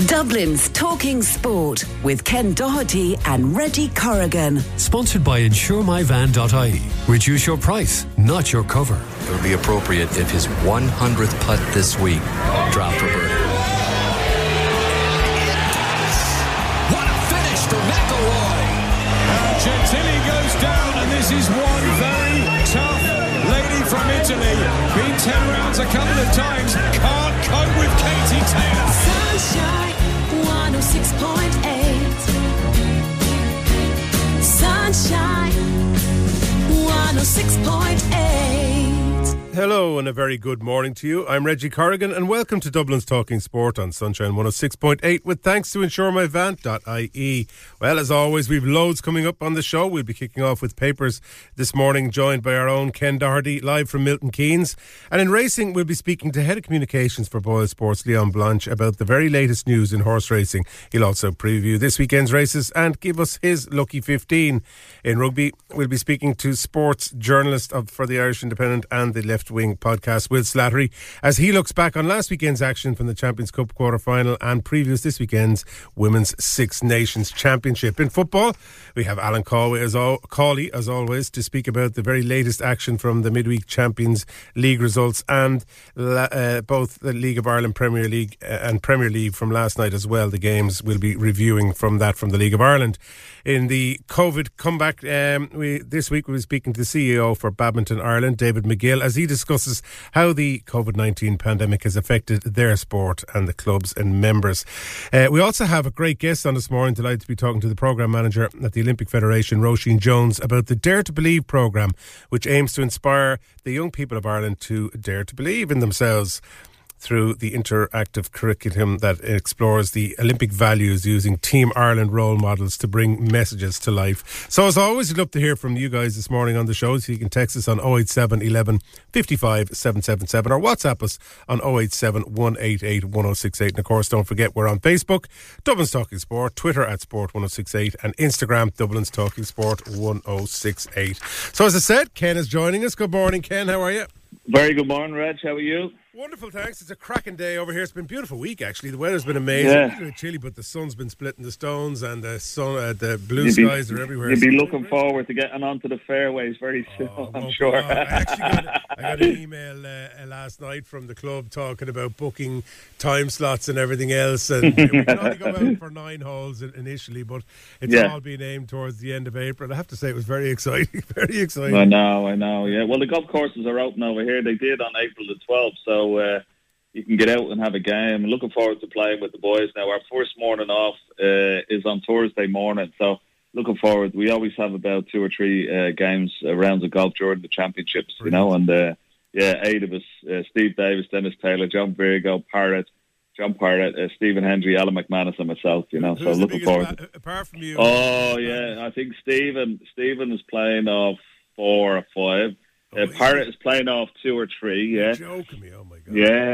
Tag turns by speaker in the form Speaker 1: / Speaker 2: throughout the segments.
Speaker 1: Dublin's Talking Sport with Ken Doherty and Reggie Corrigan.
Speaker 2: Sponsored by InsureMyVan.ie. Reduce your price, not your cover.
Speaker 3: It would be appropriate if his 100th putt this week dropped for birdie.
Speaker 4: What a finish for McIlroy.
Speaker 5: Gentili goes down, and this is one very tough lady from Italy. Been 10 rounds a couple of times. Can't cope with Katie Taylor.
Speaker 6: Sunshine 106.8. Sunshine 106.8.
Speaker 7: Hello and a very good morning to you. I'm Reggie Corrigan and welcome to Dublin's Talking Sport on Sunshine 106.8 with thanks to InsureMyVan.ie. Well, as always, we've loads coming up on the show. We'll be kicking off with papers this morning, joined by our own Ken Doherty, live from Milton Keynes. And in racing, we'll be speaking to Head of Communications for Boyle Sports, Leon Blanche, about the very latest news in horse racing. He'll also preview this weekend's races and give us his lucky 15. In rugby, we'll be speaking to sports journalist for the Irish Independent and the Left Wing podcast, Will Slattery, as he looks back on last weekend's action from the Champions Cup quarter-final and previews this weekend's Women's Six Nations Championship. In football, we have Alan Cawley as always, to speak about the very latest action from the midweek Champions League results and both the League of Ireland Premier League and Premier League from last night as well. The games we'll be reviewing from the League of Ireland. In the COVID comeback, this week we'll be speaking to the CEO for Badminton Ireland, David McGill, as he discusses how the COVID-19 pandemic has affected their sport and the clubs and members. We also have a great guest on this morning. Delighted to be talking to the programme manager at the Olympic Federation, Roisin Jones, about the Dare to Believe programme, which aims to inspire the young people of Ireland to dare to believe in themselves through the interactive curriculum that explores the Olympic values using Team Ireland role models to bring messages to life. So as always, we'd love to hear from you guys this morning on the show, so you can text us on 087 11 55 777 or WhatsApp us on 087 188 1068. And of course, don't forget we're on Facebook, Dublin's Talking Sport, Twitter at Sport 1068 and Instagram, Dublin's Talking Sport 1068. So as I said, Ken is joining us. Good morning, Ken. How are you?
Speaker 8: Very good morning, Reg. How are you?
Speaker 7: Wonderful, thanks. It's a cracking day over here. It's been a beautiful week, actually. The weather's been amazing.
Speaker 8: Yeah.
Speaker 7: It's been chilly, but the sun's been splitting the stones and the the blue skies are everywhere.
Speaker 8: You'll be looking forward to getting onto the fairways very soon, I'm sure.
Speaker 7: I got an email last night from the club talking about booking time slots and everything else. And we can only go out for 9 holes initially, but it's all been aimed towards the end of April. I have to say it was very exciting. Very exciting.
Speaker 8: I know, yeah. Well, the golf courses are open over here. They did on April the 12th, so you can get out and have a game. I'm looking forward to playing with the boys now. Our first morning off is on Thursday morning, so looking forward. We always have about 2 or 3 games, rounds of golf during the championships, you know, and 8 of us, Steve Davis, Dennis Taylor, John Virgo, John Parrott, Stephen Hendry, Alan McManus and myself, you know.
Speaker 7: Who's
Speaker 8: so looking forward.
Speaker 7: Apart from you.
Speaker 8: Oh, yeah, I think Stephen is playing off 4 or 5. Parrott is playing off 2 or 3, yeah.
Speaker 7: You're joking me, oh my God.
Speaker 8: Yeah.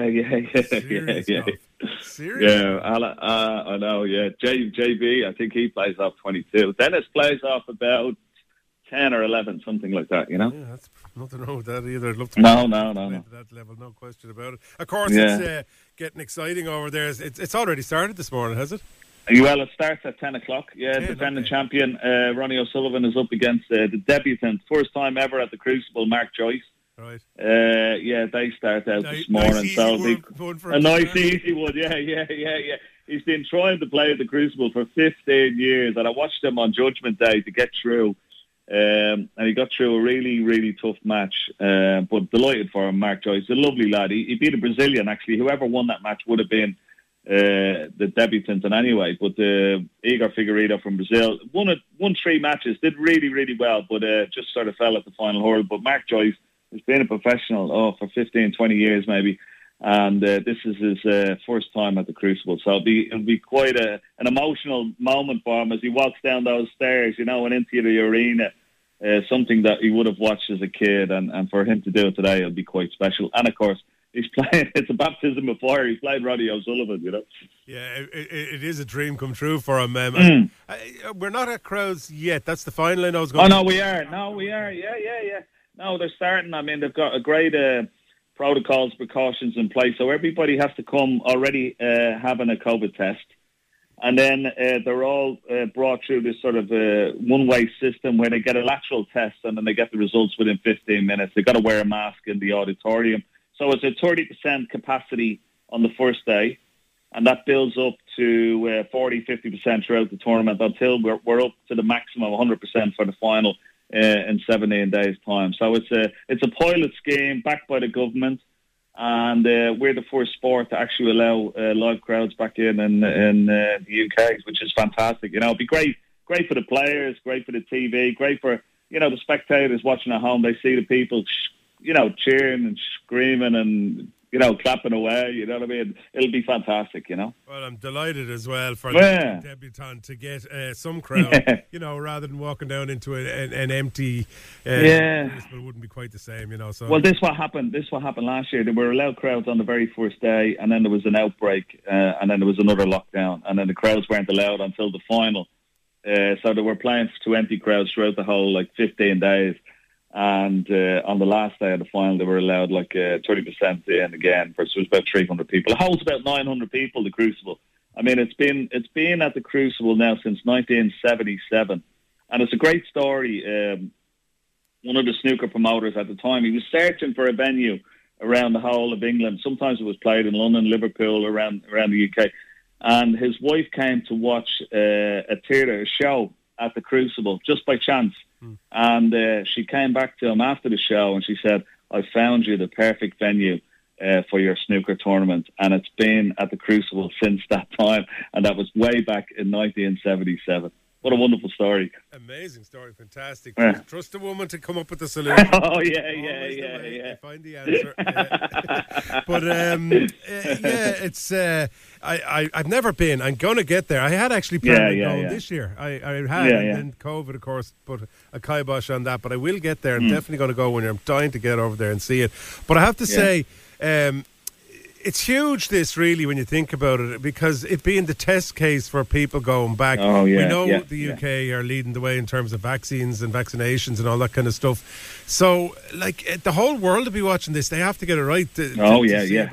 Speaker 7: Serious?
Speaker 8: Yeah, I know, yeah. JB, I think he plays off 22. Dennis plays off about 10 or 11, something like that, you know?
Speaker 7: Yeah, that's nothing wrong with that either. I'd love to
Speaker 8: No.
Speaker 7: to that level, no question about it. Of course, it's getting exciting over there. It's already started this morning, has it?
Speaker 8: Well, it starts at 10 o'clock. Yeah, defending champion Ronnie O'Sullivan is up against the debutant, first time ever at the Crucible, Mark Joyce.
Speaker 7: Right.
Speaker 8: They start out this morning.
Speaker 7: Nice easy
Speaker 8: one, yeah. He's been trying to play at the Crucible for 15 years, and I watched him on Judgment Day to get through. And he got through a really, really tough match. But delighted for him, Mark Joyce. A lovely lad. He beat a Brazilian, actually. Whoever won that match would have been the debutant in anyway, but Igor Figueiredo from Brazil won 3 matches, did really, really well, but just sort of fell at the final hurdle. But Mark Joyce has been a professional for 15, 20 years maybe, and this is his first time at the Crucible, so it'll be quite an emotional moment for him as he walks down those stairs, you know, and into the arena. Something that he would have watched as a kid, and for him to do it today, it'll be quite special. And of course, he's playing, it's a baptism of fire. He's played Ronnie O'Sullivan, you know.
Speaker 7: Yeah, it is a dream come true for him. We're not at crowds yet. That's the final I know is going.
Speaker 8: Oh, no, we are. Yeah. No, they're starting. I mean, they've got a great protocols, precautions in place. So everybody has to come already having a COVID test. And then they're all brought through this sort of one-way system where they get a lateral test and then they get the results within 15 minutes. They've got to wear a mask in the auditorium. So it's a 30% capacity on the first day, and that builds up to 40, 50% throughout the tournament until we're up to the maximum 100% for the final in 17 days' time. So it's a pilot scheme backed by the government, and we're the first sport to actually allow live crowds back in the UK, which is fantastic. You know, it'd be great for the players, great for the TV, great for, you know, the spectators watching at home. They see the people, you know, cheering and screaming and, you know, clapping away, you know what I mean? It'll be fantastic, you know.
Speaker 7: Well, I'm delighted as well for the debutant to get some crowd, you know, rather than walking down into an empty it wouldn't be quite the same, you know. So
Speaker 8: well, this what happened last year. They were allowed crowds on the very first day, and then there was an outbreak, and then there was another lockdown, and then the crowds weren't allowed until the final. So they were playing to empty crowds throughout the whole 15 days. And on the last day of the final, they were allowed 30% in again. So it was about 300 people. It holds about 900 people, the Crucible. I mean, it's been at the Crucible now since 1977, and it's a great story. One of the snooker promoters at the time, he was searching for a venue around the whole of England. Sometimes it was played in London, Liverpool, around the UK, and his wife came to watch a show at the Crucible just by chance. And she came back to him after the show and she said, I found you the perfect venue for your snooker tournament. And it's been at the Crucible since that time. And that was way back in 1977. What a wonderful story.
Speaker 7: Amazing story. Fantastic.
Speaker 8: Yeah.
Speaker 7: Trust a woman to come up with the solution.
Speaker 8: Oh, yeah.
Speaker 7: Find the answer. But, it's... I've never been. I'm going to get there. I had actually planned on going this year. I had, and then COVID, of course, put a kibosh on that. But I will get there. I'm definitely going to go when I'm dying to get over there and see it. But I have to say... it's huge, this, really, when you think about it, because it being the test case for people going back.
Speaker 8: Oh, yeah,
Speaker 7: we know the UK are leading the way in terms of vaccines and vaccinations and all that kind of stuff. So, the whole world will be watching this. They have to get it right.
Speaker 8: Oh,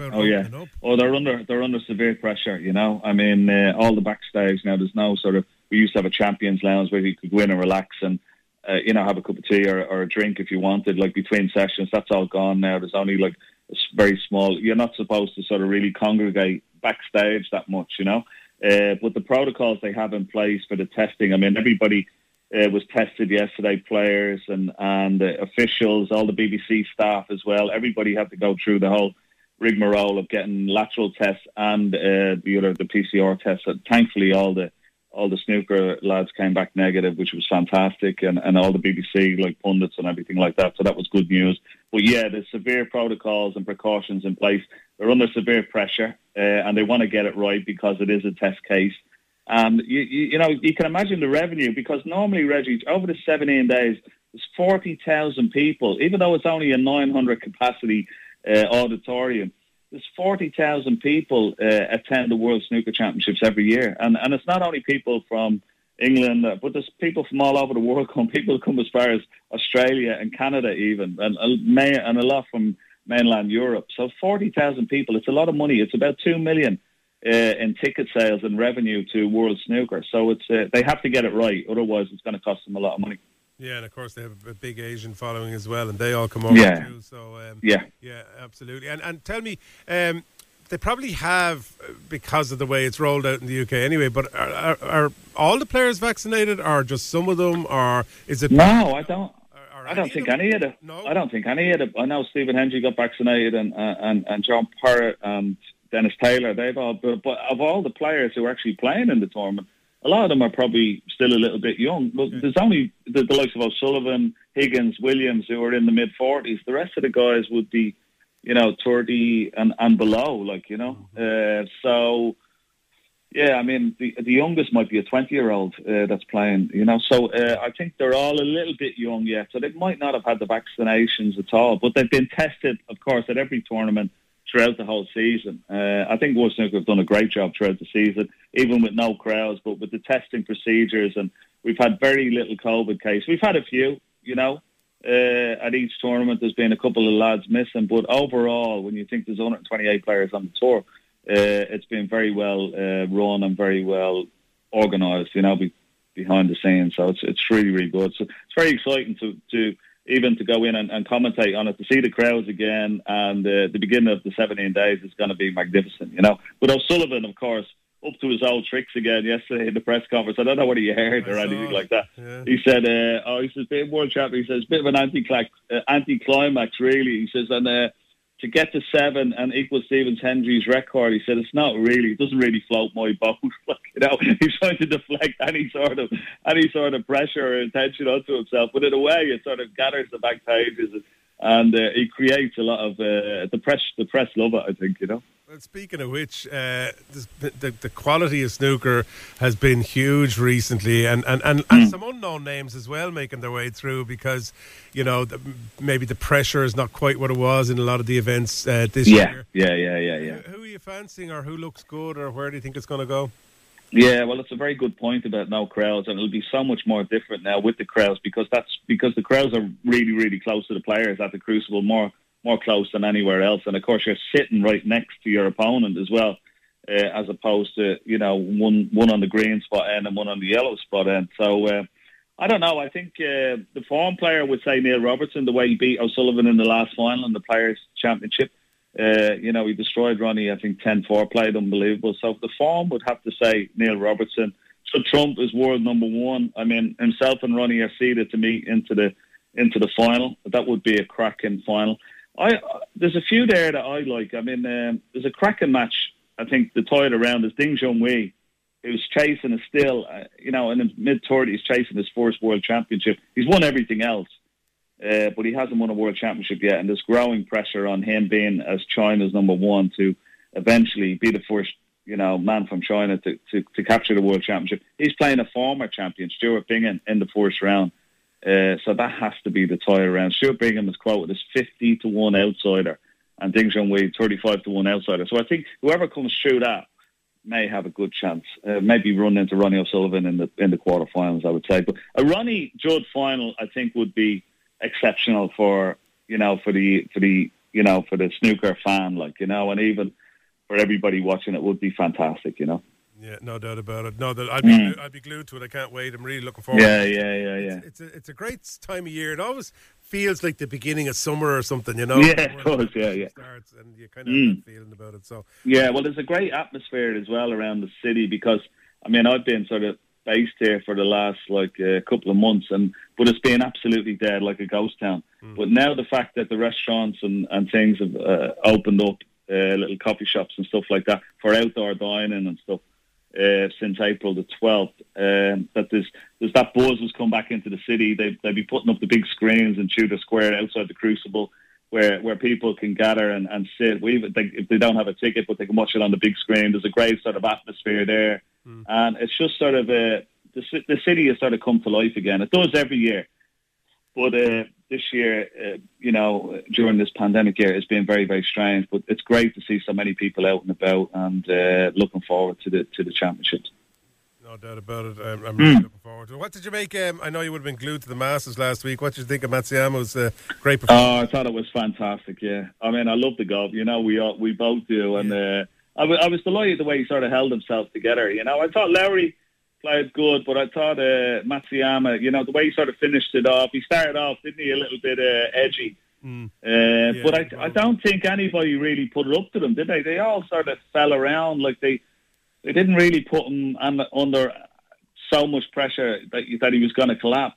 Speaker 8: they're under severe pressure, you know. I mean, all the backstage now, there's no sort of... We used to have a Champions Lounge where you could go in and relax and, have a cup of tea or a drink if you wanted, between sessions. That's all gone now. There's only, it's very small. You're not supposed to sort of really congregate backstage that much, you know. But the protocols they have in place for the testing, I mean, everybody was tested yesterday, players and officials, all the BBC staff as well. Everybody had to go through the whole rigmarole of getting lateral tests and the PCR tests. And thankfully, all the snooker lads came back negative, which was fantastic, and all the BBC pundits and everything like that. So that was good news. But yeah, there's severe protocols and precautions in place. They're under severe pressure, and they want to get it right because it is a test case. And you can imagine the revenue, because normally, Reggie, over the 17 days, there's 40,000 people, even though it's only a 900 capacity auditorium. There's 40,000 people attend the World Snooker Championships every year. And it's not only people from England, but there's people from all over the world come. People come as far as Australia and Canada even, and a lot from mainland Europe. So 40,000 people, it's a lot of money. It's about 2 million in ticket sales and revenue to World Snooker. So it's they have to get it right. Otherwise, it's going to cost them a lot of money.
Speaker 7: Yeah, and of course they have a big Asian following as well, and they all come over too. So yeah, absolutely. And tell me, they probably have, because of the way it's rolled out in the UK anyway. But are all the players vaccinated, or just some of them, or is it?
Speaker 8: No, I don't. I don't think any of them. No, I don't think any of them. I know Stephen Hendry got vaccinated, and John Parrott and Dennis Taylor. They've all, but of all the players who are actually playing in the tournament, a lot of them are probably still a little bit young. But there's only the likes of O'Sullivan, Higgins, Williams, who are in the mid-40s. The rest of the guys would be, 30 and below, So, yeah, I mean, the youngest might be a 20-year-old that's playing, So I think they're all a little bit young yet. So they might not have had the vaccinations at all. But they've been tested, of course, at every tournament throughout the whole season. I think World Snooker have done a great job throughout the season, even with no crowds, but with the testing procedures, and we've had very little COVID cases. We've had a few, at each tournament there's been a couple of lads missing, but overall, when you think there's 128 players on the tour, it's been very well run and very well organised, behind the scenes. So it's really, really good. So it's very exciting to even to go in and commentate on it, to see the crowds again, and the beginning of the 17 days is going to be magnificent, But O'Sullivan, of course, up to his old tricks again yesterday in the press conference. I don't know whether you heard or anything like that. Yeah. He said, he says, being world champion, he says, bit of an anti-climax, really. He says, and to get to 7 and equal Stephen Hendry's record, he said, it doesn't really float my boat. He's trying to deflect any sort of pressure or attention onto himself. But in a way, it sort of gathers the back pages and he creates a lot of the press love it, I think,
Speaker 7: Well, speaking of which, the quality of snooker has been huge recently, and some unknown names as well making their way through, because maybe the pressure is not quite what it was in a lot of the events this year.
Speaker 8: Yeah.
Speaker 7: Who are you fancying, or who looks good, or where do you think it's going to go?
Speaker 8: Yeah, well, it's a very good point about no crowds, and it'll be so much more different now with the crowds, because the crowds are really, really close to the players at the Crucible, more close than anywhere else. And of course, you're sitting right next to your opponent as well, as opposed to one on the green spot end and one on the yellow spot end. So I don't know. I think the form player would say Neil Robertson, the way he beat O'Sullivan in the last final in the Players' Championship. He destroyed Ronnie, I think 10-4, played unbelievable. So the form would have to say Neil Robertson. So Trump is world number one. I mean, himself and Ronnie are seeded to meet into the final. That would be a cracking final. There's a few there that I like. I mean, there's a cracking match. I think the tied around is Ding Junhui, who's chasing in his mid-30s, chasing his first world championship. He's won everything else. But he hasn't won a world championship yet, and there's growing pressure on him being as China's number one to eventually be the first, man from China to capture the world championship. He's playing a former champion, Stuart Bingham, in the first round. So that has to be the tie around. Stuart Bingham is quoted as 50-1 outsider, and Ding Junhui 35-1 outsider. So I think whoever comes through that may have a good chance. Maybe run into Ronnie O'Sullivan in the quarterfinals, I would say. But a Ronnie Judd final, I think, would be exceptional for the snooker fan, and even for everybody watching it would be fantastic,
Speaker 7: Yeah, no doubt about it. No, I'd be glued to it. I can't wait. I'm really looking forward.
Speaker 8: Yeah.
Speaker 7: It's a great time of year. It always feels like the beginning of summer or something,
Speaker 8: Yeah, it does. Yeah.
Speaker 7: Starts, and you kind of have that feeling about it. So
Speaker 8: yeah, well, there's a great atmosphere as well around the city, because I mean, I've been sort of based here for the last couple of months, but it's been absolutely dead, like a ghost town. But now the fact that the restaurants and things have opened up, little coffee shops and stuff like that for outdoor dining and stuff since April the 12th, that there's that buzz has come back into the city. They'll be putting up the big screens in Tudor Square outside the Crucible, where people can gather and sit. If they don't have a ticket, but they can watch it on the big screen. There's a great sort of atmosphere there. And it's just sort of the city has sort of come to life again. It does every year, but this year, during this pandemic year, it's been very, very strange. But it's great to see so many people out and about, and looking forward to the championships.
Speaker 7: No doubt about it. I'm really looking forward to it. What did you make? I know you would have been glued to the Masters last week. What did you think of Matsuyama's great performance?
Speaker 8: Oh, I thought it was fantastic. Yeah, I mean, I love the golf. We both do, and. I was delighted the way he sort of held himself together. I thought Lowry played good, but I thought Matsuyama, the way he sort of finished it off, he started off, didn't he, a little bit edgy. But I don't think anybody really put it up to them, did they? They all sort of fell around, like they didn't really put him under so much pressure that he was going to collapse,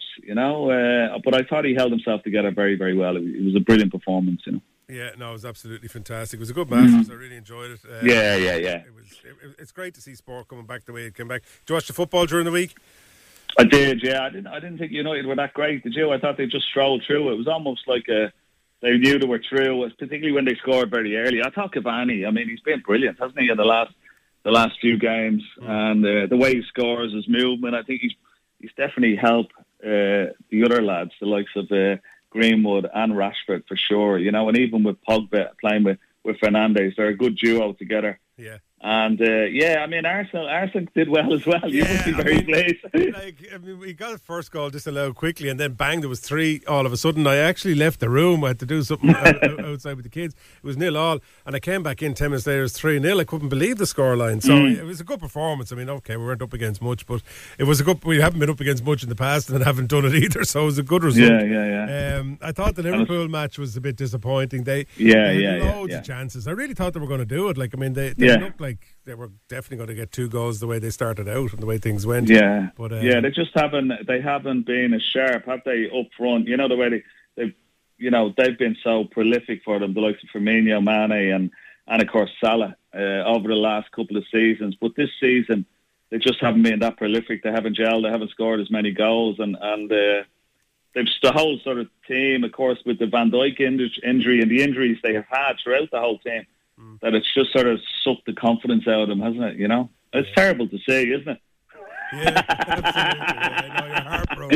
Speaker 8: But I thought he held himself together very, very well. It was a brilliant performance,
Speaker 7: Yeah, no, it was absolutely fantastic. It was a good Masters. I really enjoyed it.
Speaker 8: Yeah.
Speaker 7: It's great to see sport coming back the way it came back. Did you watch the football during the week?
Speaker 8: I did, yeah. I didn't think United were that great, did you? I thought they just strolled through. It was almost like they knew they were through, particularly when they scored very early. I thought Cavani, I mean, he's been brilliant, hasn't he, in the last few games? And the way he scores, his movement, I think he's definitely helped the other lads, the likes of Greenwood and Rashford, for sure, and even with Pogba playing with Fernandes, they're a good duo together.
Speaker 7: Yeah.
Speaker 8: And Arsenal did well as well. You must be very pleased.
Speaker 7: We got the first goal disallowed quickly, and then bang, there was 3 all of a sudden. I actually left the room. I had to do something outside with the kids. It was 0-0, and I came back in 10 minutes later. It was 3-0. I couldn't believe the scoreline. So it was a good performance. I mean, okay, we weren't up against much, but it was a good. We haven't been up against much in the past, and haven't done it either. So it was a good result. I thought the Liverpool match was a bit disappointing. They had loads of chances. I really thought they were going to do it. Like, I mean, they looked like they were definitely going to get 2 goals the way they started out and the way things went.
Speaker 8: Yeah, but they just haven't. They haven't been as sharp, have they, up front? You know, the way they've been so prolific for them, the likes of Firmino, Mane, and of course Salah over the last couple of seasons. But this season, they just haven't been that prolific. They haven't gelled. They haven't scored as many goals, and they've the whole sort of team, of course, with the Van Dijk injury and the injuries they have had throughout the whole team. That it's just sort of sucked the confidence out of them, hasn't it? You know, it's terrible to see, isn't it?
Speaker 7: Yeah, absolutely. I know you're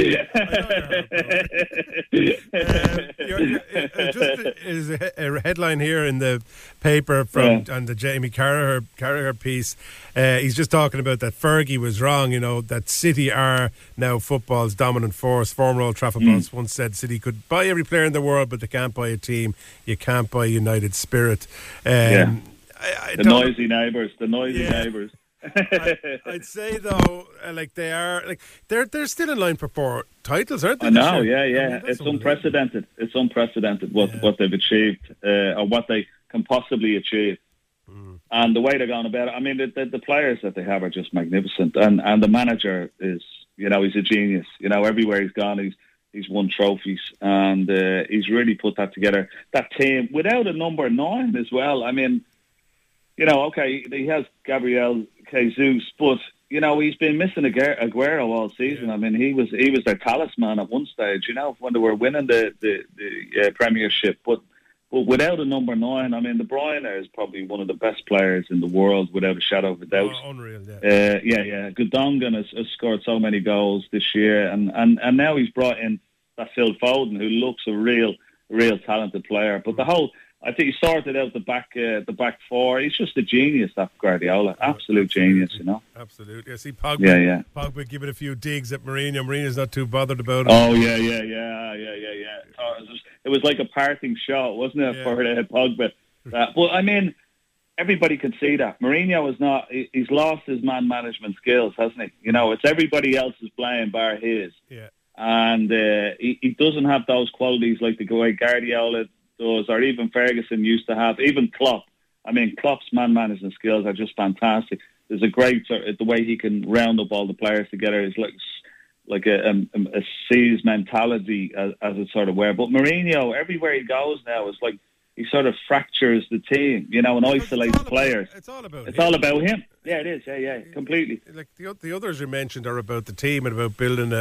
Speaker 7: heartbroken. There's a headline here in the paper on the Jamie Carragher piece. He's just talking about that Fergie was wrong. You know, that City are now football's dominant force. Former Old Trafford boss once said City could buy every player in the world, but they can't buy a team. You can't buy united spirit.
Speaker 8: The noisy neighbours.
Speaker 7: I'd say though, they're still in line for 4 titles, aren't they?
Speaker 8: I know, yeah. I mean, it's unprecedented. It's unprecedented what they've achieved or what they can possibly achieve, and the way they're going about it. I mean, the players that they have are just magnificent, and the manager is, he's a genius. You know, everywhere he's gone, he's won trophies, and he's really put that together. That team without a number 9 as well. I mean, okay, he has Gabriel Jesus, but he's been missing Aguero all season. Yeah. I mean, he was their talisman at one stage. When they were winning the Premiership, but without a number 9, I mean, De Bruyne is probably one of the best players in the world, without a shadow of a doubt.
Speaker 7: Unreal,
Speaker 8: yeah. Gundogan has scored so many goals this year, and now he's brought in that Phil Foden, who looks a real talented player. But I think he sorted out the back 4. He's just a genius, that Guardiola. Absolute genius,
Speaker 7: Absolutely. I see Pogba. Pogba giving a few digs at Mourinho. Mourinho's not too bothered about it.
Speaker 8: Oh, yeah. It was like a parting shot, wasn't it, for Pogba? But, I mean, everybody can see that. Mourinho is not... He's lost his man management skills, hasn't he? It's everybody else's blame bar his.
Speaker 7: Yeah.
Speaker 8: And he doesn't have those qualities like the way Guardiola does, or even Ferguson used to have, even Klopp. I mean, Klopp's man management skills are just fantastic. There's a great the way he can round up all the players together is like a seized mentality as it sort of were. But Mourinho, everywhere he goes now, is like he sort of fractures the team, and isolates players.
Speaker 7: It's all about
Speaker 8: him. Yeah, it is. Yeah, completely.
Speaker 7: Like the others you mentioned are about the team and about building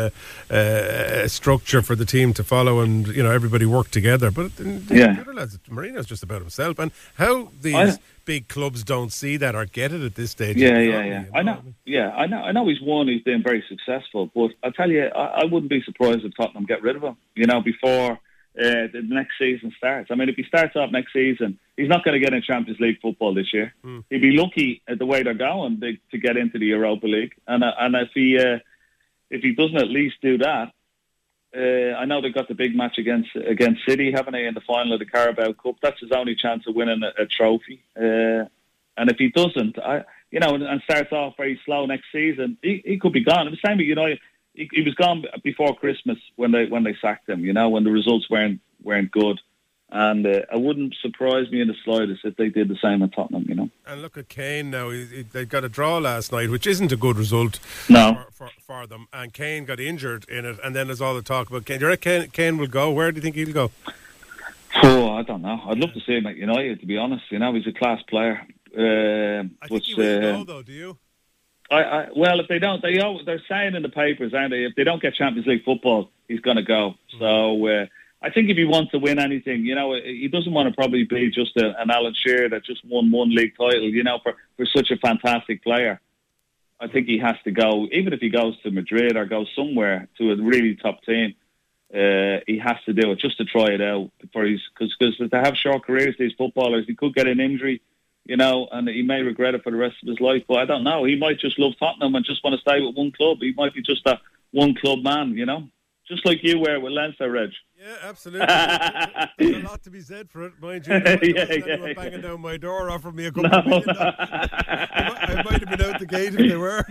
Speaker 7: a structure for the team to follow, and everybody work together. But the other lads, Mourinho's just about himself, and how these big clubs don't see that or get it at this stage.
Speaker 8: Yeah. I know. Yeah, I know he's won. He's been very successful, but I tell you, I wouldn't be surprised if Tottenham get rid of him. Before the next season starts. I mean, if he starts off next season, he's not going to get in Champions League football this year. He'd be lucky at the way they're going to get into the Europa League. And if he doesn't at least do that, I know they've got the big match against City, haven't they, in the final of the Carabao Cup? That's his only chance of winning a trophy. And if he doesn't, and starts off very slow next season, he could be gone. And the same with he was gone before Christmas when they sacked him, when the results weren't good. And it wouldn't surprise me in the slightest if they did the same at Tottenham,
Speaker 7: And look at Kane now. They got a draw last night, which isn't a good result for them. And Kane got injured in it. And then there's all the talk about Kane. Do you reckon Kane will go? Where do you think he'll go?
Speaker 8: Oh, I don't know. I'd love to see him at United, to be honest. He's a class player.
Speaker 7: I think he will go, though, do you?
Speaker 8: Well, if they don't, they're saying in the papers, aren't they? If they don't get Champions League football, he's going to go. So I think if he wants to win anything, he doesn't want to probably be just an Alan Shearer that just won one league title, for such a fantastic player. I think he has to go, even if he goes to Madrid or goes somewhere to a really top team. He has to do it just to try it out because they have short careers. These footballers, he could get an injury. you know, and he may regret it for the rest of his life. But I don't know. He might just love Tottenham and just want to stay with one club. He might be just a one club man, you know, just like you were with Leinster, Reg.
Speaker 7: Yeah, absolutely. There's a lot to be said for it, mind you. There wasn't anyone banging down my door offering me a couple of million. I might have been out the gate if they were.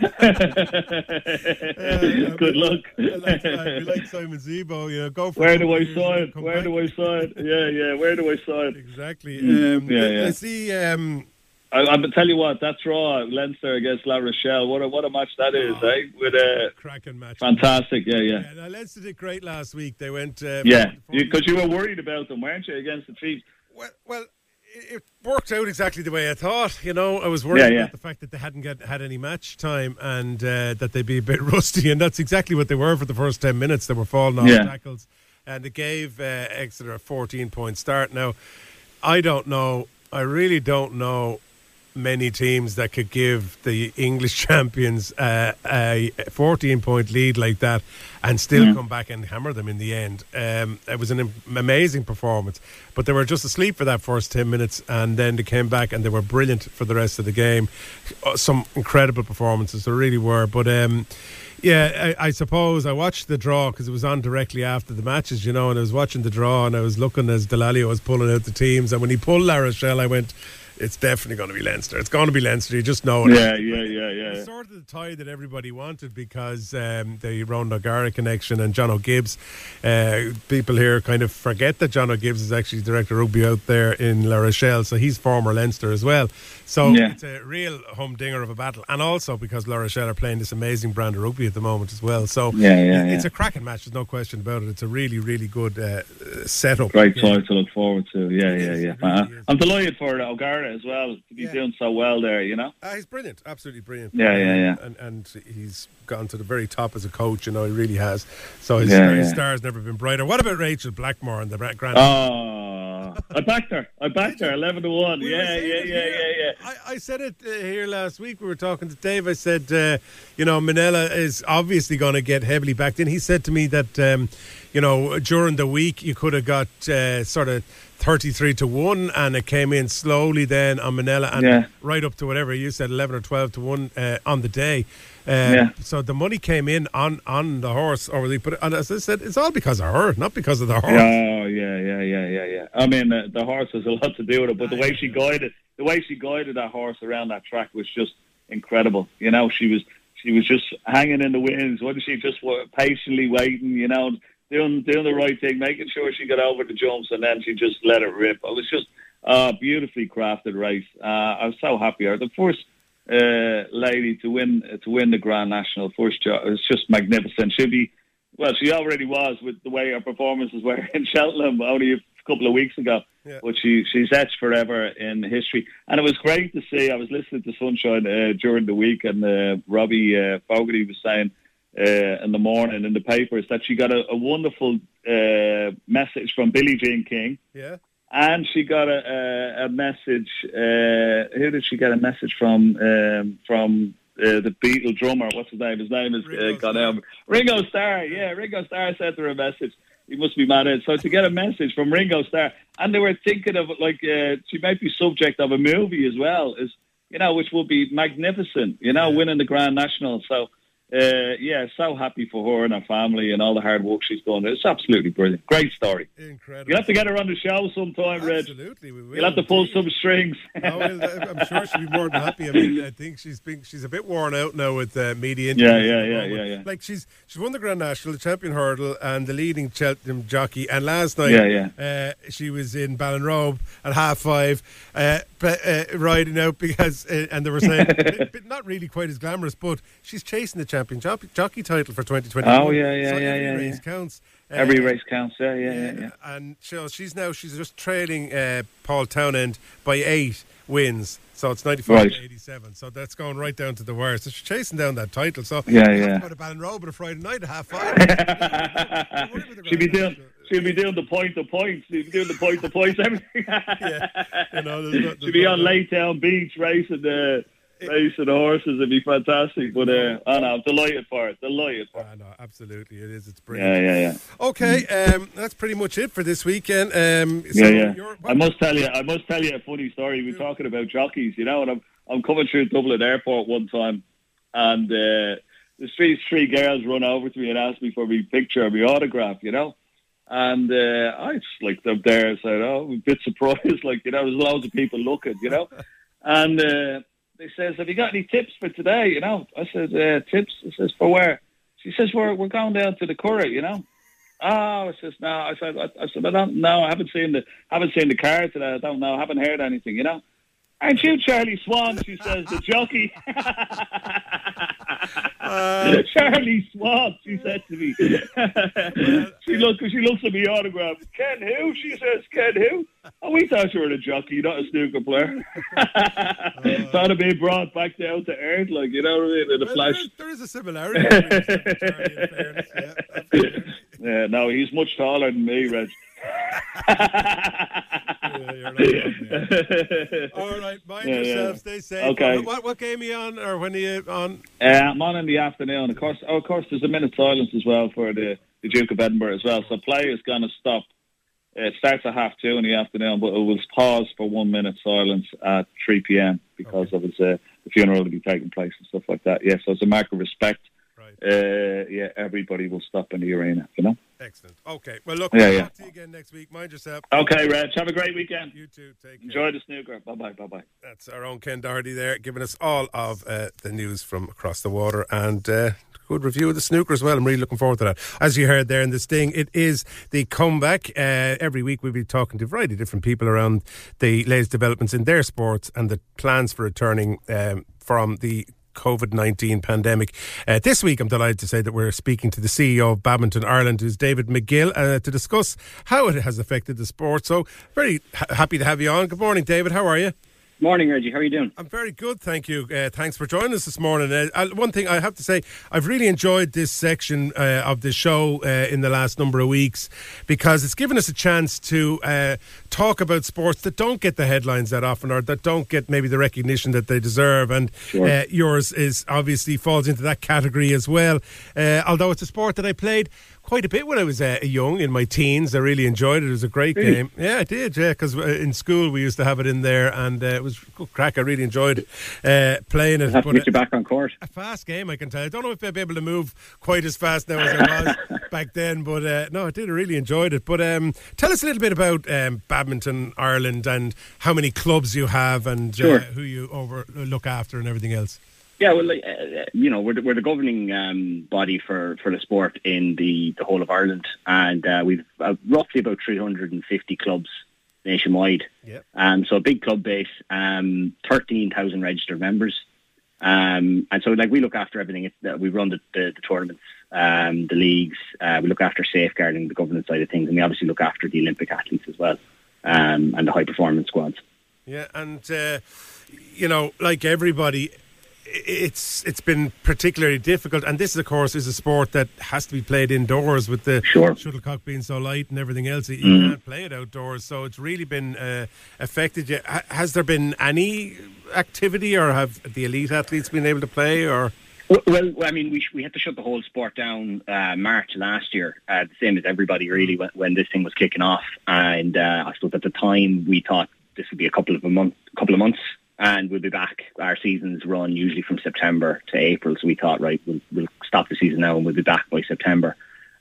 Speaker 8: Good luck.
Speaker 7: I like Simon Zebo, you know, go for
Speaker 8: Where do I sign? Where do I sign? Yeah, where do I sign?
Speaker 7: Exactly.
Speaker 8: I
Speaker 7: see.
Speaker 8: I'll tell you what, that draw, Leinster against La Rochelle, what a match that is, eh? With a
Speaker 7: cracking match.
Speaker 8: Fantastic, yeah.
Speaker 7: Now, Leinster did great last week. They went...
Speaker 8: because you were worried about them, weren't you, against the Chiefs?
Speaker 7: Well, it worked out exactly the way I thought. You know, I was worried about the fact that they hadn't had any match time and that they'd be a bit rusty, and that's exactly what they were for the first 10 minutes. They were falling off tackles, and it gave Exeter a 14-point start. Now, I really don't know many teams that could give the English champions a 14-point lead like that and still come back and hammer them in the end. It was an amazing performance, but they were just asleep for that first 10 minutes, and then they came back and they were brilliant for the rest of the game. Some incredible performances, they really were. But I suppose I watched the draw because it was on directly after the matches, you know, and I was watching the draw and I was looking as Delalio was pulling out the teams, and when he pulled La Rochelle, I went, it's definitely going to be Leinster. It's going to be Leinster. You just know it.
Speaker 8: Yeah.
Speaker 7: It's sort of the tie that everybody wanted because the Ronan O'Gara connection and John O'Gibbs. People here kind of forget that John O'Gibbs is actually director of rugby out there in La Rochelle, so he's former Leinster as well. So it's a real humdinger of a battle, and also because La Rochelle are playing this amazing brand of rugby at the moment as well. So it's a cracking match. There's no question about it. It's a really, really good setup.
Speaker 8: Great tie to look forward to. Yeah. I'm delighted for O'Gara as well to be doing so well there, you know.
Speaker 7: He's brilliant, absolutely brilliant.
Speaker 8: Yeah.
Speaker 7: And he's gone to the very top as a coach, you know, he really has. So his star's never been brighter. What about Rachel Blackmore and the Grand?
Speaker 8: I backed her 11-1. Yeah.
Speaker 7: I said it here last week. We were talking to Dave. I said, Minella is obviously going to get heavily backed in. He said to me that, during the week you could have got sort of 33-1, and it came in slowly then on Minella, and right up to whatever you said, 11 or 12-1 on the day. So the money came in on the horse already, but as I said, it's all because of her, not because of the horse.
Speaker 8: Oh yeah. I mean, the horse has a lot to do with it, but the way she guided that horse around that track was just incredible. You know, she was just hanging in the wings, wasn't she? Just patiently waiting, you know, doing the right thing, making sure she got over the jumps, and then she just let it rip. It was just a beautifully crafted race. I was so happy. The first lady to win the Grand National, first job, it was just magnificent. She already was with the way her performances were in Cheltenham only a couple of weeks ago. Yeah. But she's etched forever in history. And it was great to see. I was listening to Sunshine during the week, and Robbie Fogarty was saying in the morning in the papers that she got a wonderful message from Billie Jean King.
Speaker 7: Yeah.
Speaker 8: And she got a message. Who did she get a message from? From the Beatle drummer. What's his name? His name is gone out. Ringo Starr. Yeah, Ringo Starr sent her a message. He must be mad at it. So to get a message from Ringo Starr, and they were thinking of it like she might be subject of a movie as well, which would be magnificent. Winning the Grand National. So. So happy for her and her family and all the hard work she's done. It's absolutely brilliant. Great story.
Speaker 7: Incredible.
Speaker 8: You'll have to get her on the show sometime, Reg.
Speaker 7: Absolutely, we will.
Speaker 8: You'll have to pull some strings.
Speaker 7: I'm sure she'll be more than happy. I mean, I think she's a bit worn out now with media
Speaker 8: interviews. Yeah.
Speaker 7: Like she's won the Grand National, the champion hurdle, and the leading Cheltenham jockey. And last night, she was in Ballinrobe at 5:30, riding out because, and they were saying, not really quite as glamorous, but she's chasing the champion jockey title for 2020.
Speaker 8: Oh,
Speaker 7: every race counts.
Speaker 8: Every race counts, yeah.
Speaker 7: And she's just trailing Paul Townend by 8 wins. So it's 95-87. So that's going right down to the wire. So she's chasing down that title. So you have to go to Ballinrobe on a Friday night at 5:30.
Speaker 8: She'll be doing the point to points. She'll be doing the point to points. Everything.
Speaker 7: There's
Speaker 8: she'll be on Laytown Beach racing Racing horses would be fantastic. But I'm delighted for it.
Speaker 7: No, absolutely, it is. It's brilliant.
Speaker 8: Yeah.
Speaker 7: Okay, that's pretty much it for this weekend.
Speaker 8: I must tell you a funny story. We're talking about jockeys, and I'm coming through Dublin Airport one time, and the three girls run over to me and ask me for my picture or my autograph, And I just looked up there and said, I'm a bit surprised, there's loads of people looking, And they says, have you got any tips for today, I said, tips? It says, for where? She says, we're going down to the Curragh, Oh, I says, no. I said, I don't know. I haven't seen the car today. I don't know. I haven't heard anything, Aren't you Charlie Swan? She says, the jockey. Charlie Swan, she said to me. She looks at me autograph. Ken who? She says, Ken who? Oh, we thought you were a jockey, not a snooker player. Thought of being brought back down to earth, in a flash.
Speaker 7: There is a similarity between Charlie and fairness. Yeah, absolutely.
Speaker 8: Yeah, no, he's much taller than me, Reg.
Speaker 7: All right, mind yourself. Stay safe.
Speaker 8: Okay.
Speaker 7: What game are you on, or when are you on?
Speaker 8: I'm on in the afternoon. Of course, there's a minute silence as well for the Duke of Edinburgh as well. So play is going to stop. It starts at 2:30 in the afternoon, but it will pause for 1 minute silence at 3 p.m. because of the funeral will be taking place and stuff like that. Yeah, so it's a mark of respect. Right. Everybody will stop in the arena,
Speaker 7: Excellent. Okay. Well, look, we'll talk to you again next week. Mind yourself.
Speaker 8: Okay, Reg. Have a great weekend.
Speaker 7: You too. Take care.
Speaker 8: Enjoy the snooker. Bye-bye.
Speaker 7: That's our own Ken Doherty there, giving us all of the news from across the water and good review of the snooker as well. I'm really looking forward to that. As you heard there in the sting, it is the comeback. Every week we'll be talking to a variety of different people around the latest developments in their sports and the plans for returning from the COVID-19 pandemic. This week, I'm delighted to say that we're speaking to the CEO of Badminton Ireland, who's David McGill, to discuss how it has affected the sport. So, very happy to have you on. Good morning, David. How are you?
Speaker 9: Morning, Reggie. How are you doing?
Speaker 7: I'm very good, thank you. Thanks for joining us this morning. One thing I have to say, I've really enjoyed this section of the show in the last number of weeks because it's given us a chance to talk about sports that don't get the headlines that often or that don't get maybe the recognition that they deserve. And yours is obviously falls into that category as well. Although it's a sport that I played quite a bit when I was young, in my teens. I really enjoyed it. It was a great game. Yeah, I did, because in school we used to have it in there and it was good crack. I really enjoyed playing it.
Speaker 9: You have to get you back on court.
Speaker 7: A fast game, I can tell you. I don't know if I'd be able to move quite as fast now as I was back then, but no, I did. I really enjoyed it. But tell us a little bit about Badminton Ireland and how many clubs you have and who you look after and everything else.
Speaker 9: Yeah, well, we're the governing body for the sport in the whole of Ireland, and we've roughly about 350 clubs nationwide. Yep. So a big club base, 13,000 registered members, and so we look after everything. We run the tournaments, the leagues. We look after safeguarding the governance side of things, and we obviously look after the Olympic athletes as well, and the high performance squads.
Speaker 7: Yeah, and like everybody, it's been particularly difficult, and this, of course, is a sport that has to be played indoors with the shuttlecock being so light and everything else. You can't play it outdoors, so it's really been affected. Has there been any activity, or have the elite athletes been able to play? Or
Speaker 9: well, I mean, we had to shut the whole sport down March last year, the same as everybody really when this thing was kicking off. And I suppose at the time we thought this would be a couple of months. And we'll be back. Our seasons run usually from September to April, so we thought, right, we'll stop the season now and we'll be back by September.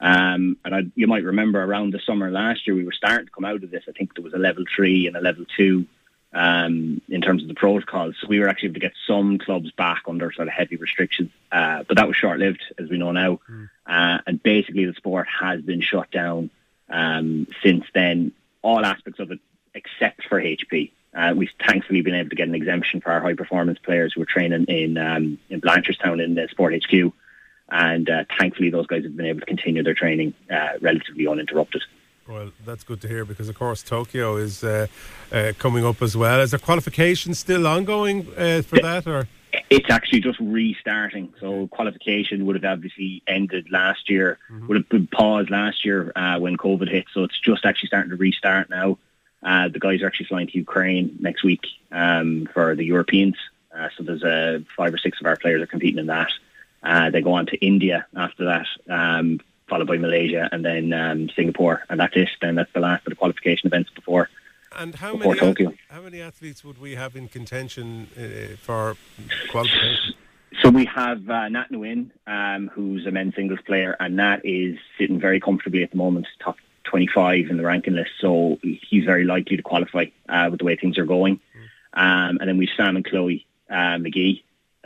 Speaker 9: You might remember around the summer last year, we were starting to come out of this. I think there was a level 3 and a level 2 in terms of the protocols. So we were actually able to get some clubs back under sort of heavy restrictions, but that was short-lived, as we know now. And basically the sport has been shut down since then, all aspects of it except for HP. We've thankfully been able to get an exemption for our high-performance players who are training in Blanchardstown in the Sport HQ. And thankfully those guys have been able to continue their training relatively uninterrupted.
Speaker 7: Well, that's good to hear because, of course, Tokyo is coming up as well. Is there qualifications still ongoing for that? Or
Speaker 9: it's actually just restarting. So qualification would have obviously ended last year, would have been paused last year when COVID hit. So it's just actually starting to restart now. The guys are actually flying to Ukraine next week for the Europeans. So there's 5 or 6 of our players are competing in that. They go on to India after that, followed by Malaysia, and then Singapore, and that's it. Then that's the last of the qualification events before.
Speaker 7: And how many athletes would we have in contention for qualification?
Speaker 9: So we have Nat Nguyen, who's a men's singles player, and Nat is sitting very comfortably at the moment, top 25 in the ranking list. So he's very likely to qualify with the way things are going. And then we've Sam and Chloe McGee,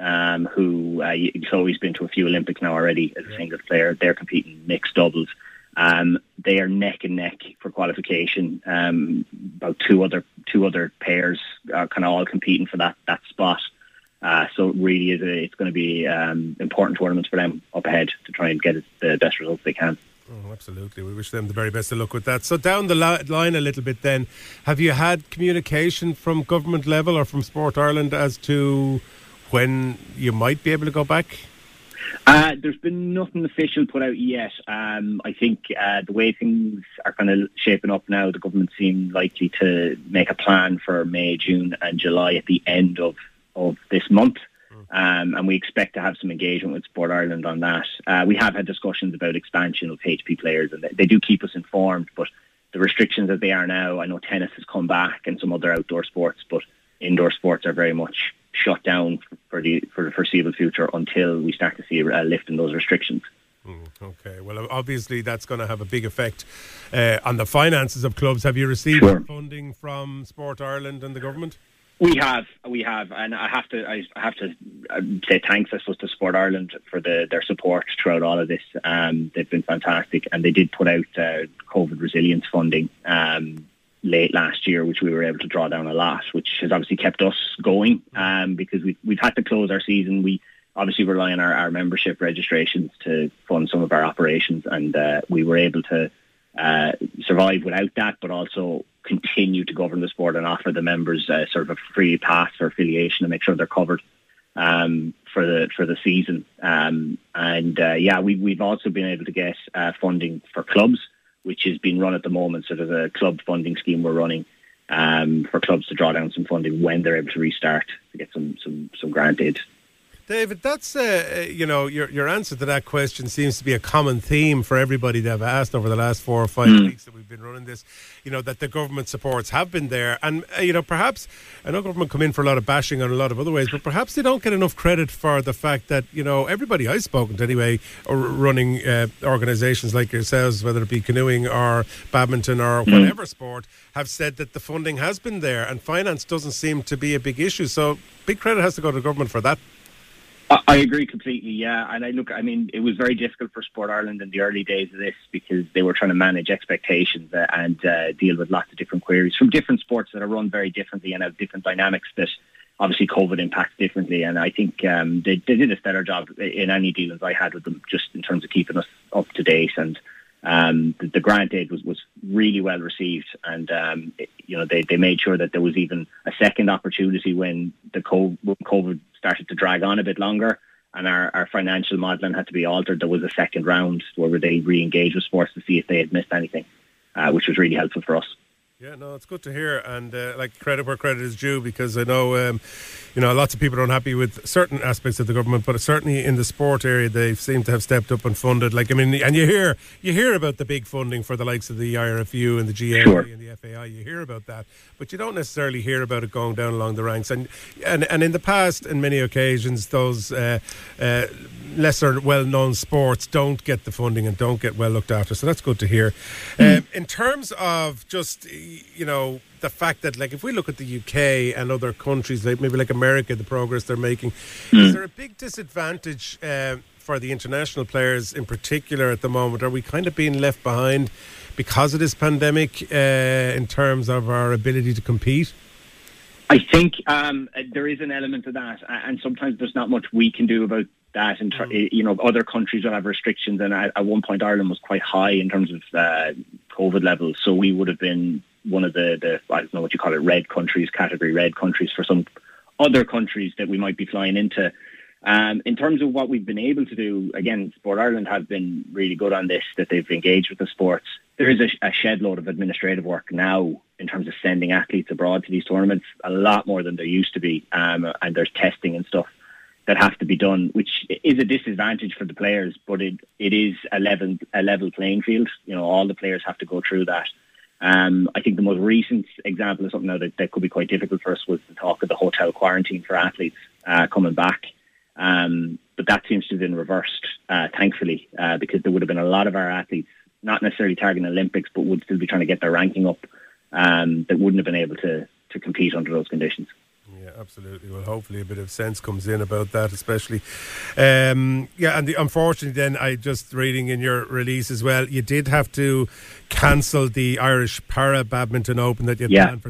Speaker 9: who Chloe's been to a few Olympics now already as a singles player. They're competing mixed doubles. They are neck and neck for qualification. About two other pairs are kind of all competing for that spot. So it really is it's going to be important tournaments for them up ahead to try and get the best results they can.
Speaker 7: Oh, absolutely. We wish them the very best of luck with that. So down the line a little bit then, have you had communication from government level or from Sport Ireland as to when you might be able to go back?
Speaker 9: There's been nothing official put out yet. I think the way things are kind of shaping up now, the government seem likely to make a plan for May, June and July at the end of this month. And we expect to have some engagement with Sport Ireland on that. We have had discussions about expansion of HP players, and they do keep us informed, but the restrictions as they are now, I know tennis has come back and some other outdoor sports, but indoor sports are very much shut down for the foreseeable future until we start to see a lift in those restrictions.
Speaker 7: Okay, well, obviously that's going to have a big effect on the finances of clubs. Have you received funding from Sport Ireland and the government?
Speaker 9: We have, and I have to say thanks, I suppose, to Sport Ireland for their support throughout all of this. They've been fantastic, and they did put out COVID resilience funding late last year, which we were able to draw down a lot, which has obviously kept us going because we've had to close our season. We obviously rely on our membership registrations to fund some of our operations, and we were able to survive without that, but also continue to govern the sport and offer the members sort of a free pass for affiliation and make sure they're covered for the season. We've also been able to get funding for clubs, which is being run at the moment. So there's a club funding scheme we're running for clubs to draw down some funding when they're able to restart to get some grant aid.
Speaker 7: David, that's your answer to that question seems to be a common theme for everybody that I've asked over the last 4 or 5 weeks that we've been running this. That the government supports have been there, and perhaps I know government come in for a lot of bashing on a lot of other ways, but perhaps they don't get enough credit for the fact that everybody I've spoken to anyway, or running organisations like yourselves, whether it be canoeing or badminton or whatever sport, have said that the funding has been there and finance doesn't seem to be a big issue. So big credit has to go to the government for that.
Speaker 9: I agree completely, yeah. And it was very difficult for Sport Ireland in the early days of this because they were trying to manage expectations and deal with lots of different queries from different sports that are run very differently and have different dynamics that obviously COVID impacts differently. And I think they did a stellar job in any dealings I had with them, just in terms of keeping us up to date. And the grant aid was really well received, and they made sure that there was even a second opportunity when COVID started to drag on a bit longer and our financial modelling had to be altered. There was a second round where they re-engaged with sports to see if they had missed anything, which was really helpful for us.
Speaker 7: Yeah, no, it's good to hear, and credit where credit is due, because I know lots of people are unhappy with certain aspects of the government, but certainly in the sport area they seem to have stepped up and funded. And you hear about the big funding for the likes of the IRFU and the GAA and the FAI. You hear about that, but you don't necessarily hear about it going down along the ranks. And in the past, in many occasions, those lesser well-known sports don't get the funding and don't get well looked after. So that's good to hear. In terms of just the fact that, if we look at the UK and other countries, maybe like America, the progress they're making, is there a big disadvantage for the international players in particular at the moment? Are we kind of being left behind because of this pandemic in terms of our ability to compete?
Speaker 9: I think there is an element of that, and sometimes there's not much we can do about that. Other countries will have restrictions, and at one point Ireland was quite high in terms of COVID levels, so we would have been one of the I don't know what you call it, red countries, category red countries for some other countries that we might be flying into. In terms of what we've been able to do, again, Sport Ireland have been really good on this, that they've engaged with the sports. There is a shed load of administrative work now in terms of sending athletes abroad to these tournaments, a lot more than there used to be, and there's testing and stuff that have to be done, which is a disadvantage for the players, but it is a level playing field. You know, all the players have to go through that. I think the most recent example of something now that could be quite difficult for us was the talk of the hotel quarantine for athletes coming back. But that seems to have been reversed, thankfully, because there would have been a lot of our athletes, not necessarily targeting Olympics, but would still be trying to get their ranking up, that wouldn't have been able to compete under those conditions.
Speaker 7: Yeah, absolutely. Well, hopefully a bit of sense comes in about that, especially. Unfortunately then, I just reading in your release as well, you did have to cancel the Irish Para Badminton Open that you had planned for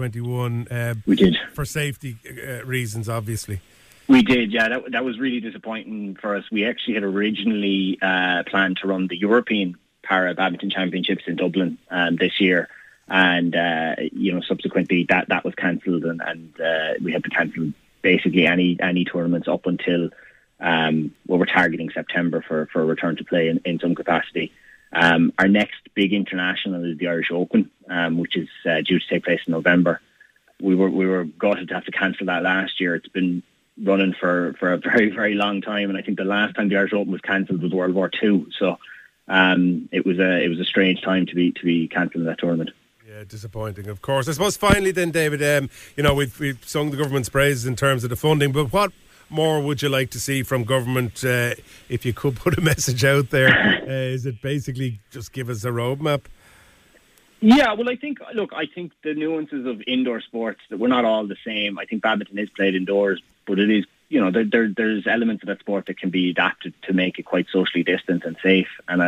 Speaker 7: 2021.
Speaker 9: We did.
Speaker 7: For safety reasons, obviously.
Speaker 9: We did, yeah. That was really disappointing for us. We actually had originally planned to run the European Para Badminton Championships in Dublin this year. And, subsequently that was cancelled and we had to cancel basically any tournaments up until we're targeting September for a return to play in some capacity. Our next big international is the Irish Open, which is due to take place in November. We were gutted to have to cancel that last year. It's been running for a very, very long time, and I think the last time the Irish Open was cancelled was World War II. So it was a strange time to be cancelling that tournament.
Speaker 7: Yeah, disappointing, of course. I suppose finally then, David, we've sung the government's praises in terms of the funding, but what more would you like to see from government if you could put a message out there? Is it basically just give us a roadmap?
Speaker 9: Yeah, well, I think the nuances of indoor sports, that we're not all the same. I think badminton is played indoors, but it is, there's elements of that sport that can be adapted to make it quite socially distant and safe. And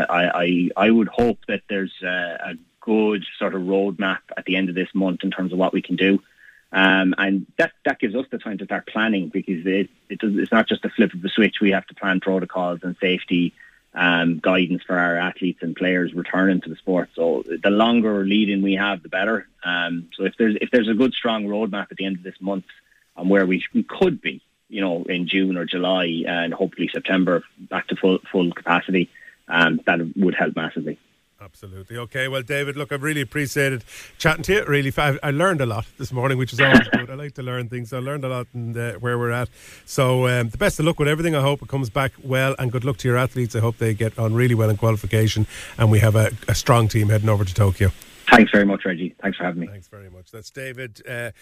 Speaker 9: I would hope that there's a good sort of roadmap at the end of this month in terms of what we can do. And that gives us the time to start planning, because it's not just a flip of the switch. We have to plan protocols and safety guidance for our athletes and players returning to the sport. So the longer lead-in we have, the better. So if there's a good, strong roadmap at the end of this month on where we could be, in June or July and hopefully September back to full capacity, that would help massively.
Speaker 7: Absolutely. Okay, well, David, look, I've really appreciated chatting to you. Really, I learned a lot this morning, which is always good. I like to learn things. I learned a lot in where we're at. So the best of luck with everything. I hope it comes back well, and good luck to your athletes. I hope they get on really well in qualification, and we have a strong team heading over to Tokyo.
Speaker 9: Thanks very much, Reggie. Thanks for having me.
Speaker 7: Thanks very much. That's David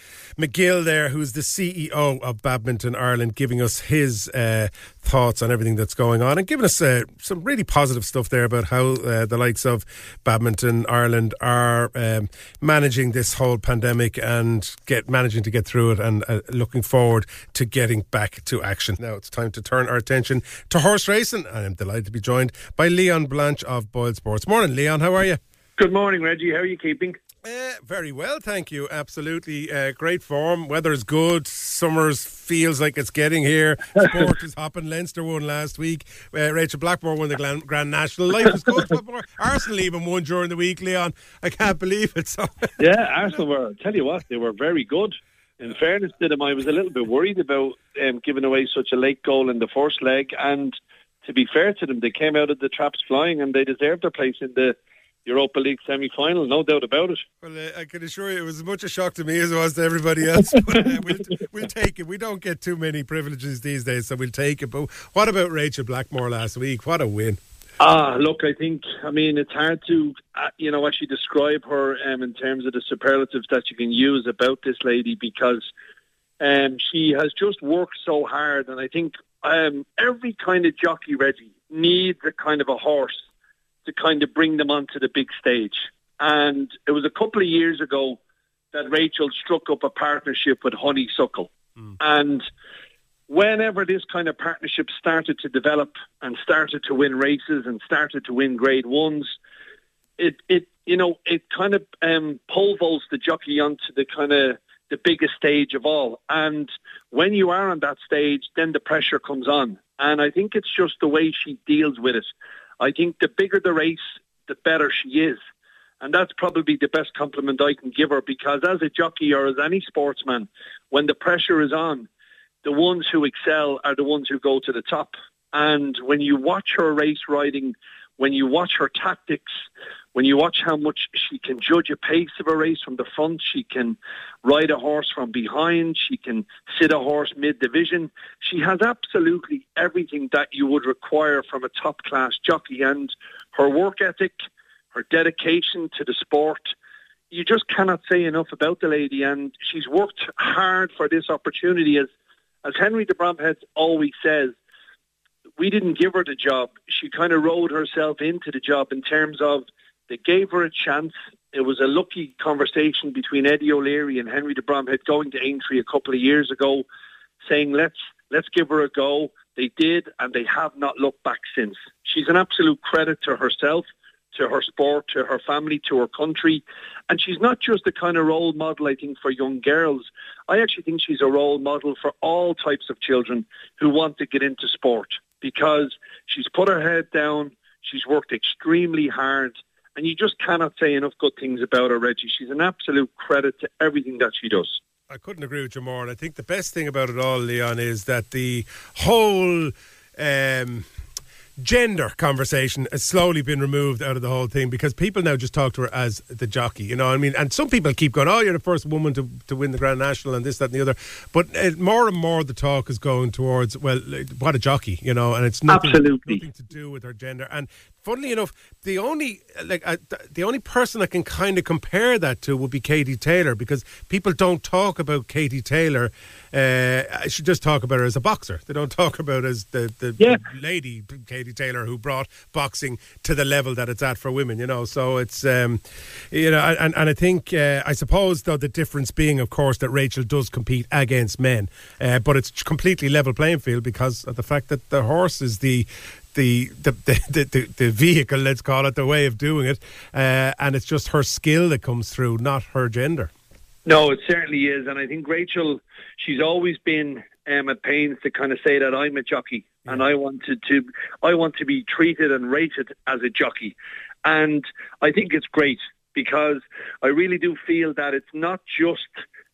Speaker 7: McGill there, who's the CEO of Badminton Ireland, giving us his thoughts on everything that's going on and giving us some really positive stuff there about how the likes of Badminton Ireland are managing this whole pandemic and managing to get through it, and looking forward to getting back to action. Now it's time to turn our attention to horse racing, and I'm delighted to be joined by Leon Blanche of Boyle Sports. Morning, Leon. How are you?
Speaker 10: Good morning, Reggie. How are you keeping?
Speaker 7: Very well, thank you. Absolutely great form. Weather's good. Summer's feels like it's getting here. Sport is hopping. Leinster won last week. Rachel Blackmore won the Grand National. Life is good. Arsenal even won during the week, Leon. I can't believe it. So.
Speaker 10: Yeah, Arsenal were, tell you what, they were very good. In fairness to them, I was a little bit worried about giving away such a late goal in the first leg. And to be fair to them, they came out of the traps flying, and they deserved their place in the Europa League semi-final, no doubt about it.
Speaker 7: Well, I can assure you it was as much a shock to me as it was to everybody else. But we'll take it. We don't get too many privileges these days, so we'll take it. But what about Rachel Blackmore last week? What a win.
Speaker 10: Look, it's hard to, actually describe her in terms of the superlatives that you can use about this lady, because she has just worked so hard. And I think every kind of jockey, Reggie, needs a kind of a horse to kind of bring them onto the big stage. And it was a couple of years ago that Rachel struck up a partnership with Honeysuckle. And whenever this kind of partnership started to develop and started to win races and started to win grade ones, it kind of pole vaults the jockey onto the kind of the biggest stage of all. And when you are on that stage, then the pressure comes on. And I think it's just the way she deals with it. I think the bigger the race, the better she is. And that's probably the best compliment I can give her, because as a jockey or as any sportsman, when the pressure is on, the ones who excel are the ones who go to the top. And when you watch her race riding when you watch her tactics, when you watch how much she can judge a pace of a race from the front, she can ride a horse from behind, she can sit a horse mid-division. She has absolutely everything that you would require from a top-class jockey. And her work ethic, her dedication to the sport, you just cannot say enough about the lady. And she's worked hard for this opportunity. As Henry de Bromhead always says, we didn't give her the job. She kind of rode herself into the job in terms of they gave her a chance. It was a lucky conversation between Eddie O'Leary and Henry de Bromhead going to Aintree a couple of years ago, saying, let's give her a go. They did, and they have not looked back since. She's an absolute credit to herself, to her sport, to her family, to her country. And she's not just a kind of role model, I think, for young girls. I actually think she's a role model for all types of children who want to get into sport, because she's put her head down, she's worked extremely hard, and you just cannot say enough good things about her, Reggie. She's an absolute credit to everything that she does.
Speaker 7: I couldn't agree with you more. And I think the best thing about it all, Leon, is that the whole gender conversation has slowly been removed out of the whole thing, because people now just talk to her as the jockey, you know what I mean? And some people keep going, oh, you're the first woman to win the Grand National and this, that and the other. But more and more the talk is going towards, well, what a jockey, you know, and it's nothing to do with her gender. And funnily enough, the only person I can kind of compare that to would be Katie Taylor, because people don't talk about Katie Taylor. I should just talk about her as a boxer. They don't talk about her as the lady Katie Taylor who brought boxing to the level that it's at for women, you know. So it's, you know, and I think, I suppose, though, the difference being, of course, that Rachel does compete against men, but it's completely level playing field because of the fact that the horse is the vehicle, let's call it, the way of doing it, and it's just her skill that comes through, not her gender.
Speaker 10: No, it certainly is, and I think Rachel, she's always been at pains to kind of say that I'm a jockey, and I want to be treated and rated as a jockey, and I think it's great, because I really do feel that it's not just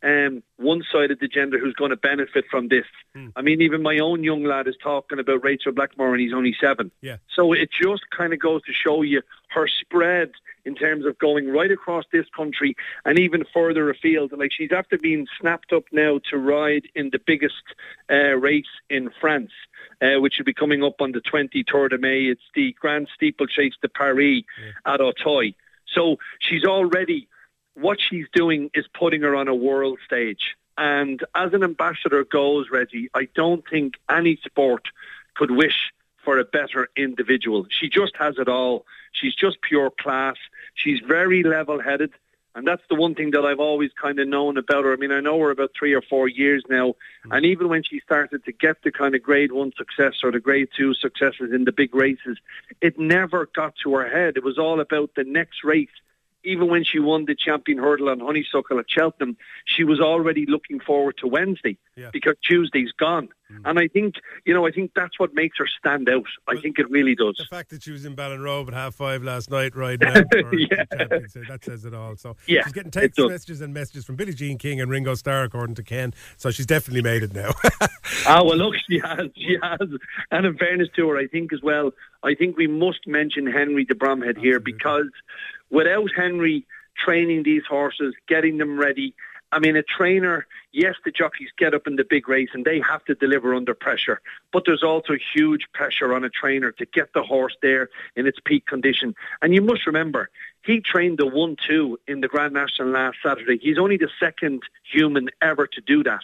Speaker 10: one side of the gender who's going to benefit from this. I mean, even my own young lad is talking about Rachel Blackmore, and he's only 7. Yeah. So it just kind of goes to show you her spread in terms of going right across this country and even further afield. Like, she's after being snapped up now to ride in the biggest race in France, which will be coming up on the 23rd of May. It's the Grand Steeplechase de Paris at Auteuil. So she's already... what she's doing is putting her on a world stage. And as an ambassador goes, Reggie, I don't think any sport could wish for a better individual. She just has it all. She's just pure class. She's very level-headed. And that's the one thing that I've always kind of known about her. I mean, I know her about 3 or 4 years now. And even when she started to get the kind of grade 1 success or the grade 2 successes in the big races, it never got to her head. It was all about the next race. Even when she won the champion hurdle on Honeysuckle at Cheltenham, she was already looking forward to Wednesday because Tuesday's gone. And I think, you know, I think that's what makes her stand out. I think it really does.
Speaker 7: The fact that she was in Ballinrobe at 5:30 last night riding out for the championship, that says it all. So she's getting text messages from Billie Jean King and Ringo Starr, according to Ken. So she's definitely made it now.
Speaker 10: Well, look, she has. And in fairness to her, I think as well, I think we must mention Henry de Bromhead here, because without Henry training these horses, getting them ready, I mean, a trainer, yes, the jockeys get up in the big race and they have to deliver under pressure, but there's also huge pressure on a trainer to get the horse there in its peak condition. And you must remember, he trained the 1-2 in the Grand National last Saturday. He's only the second human ever to do that.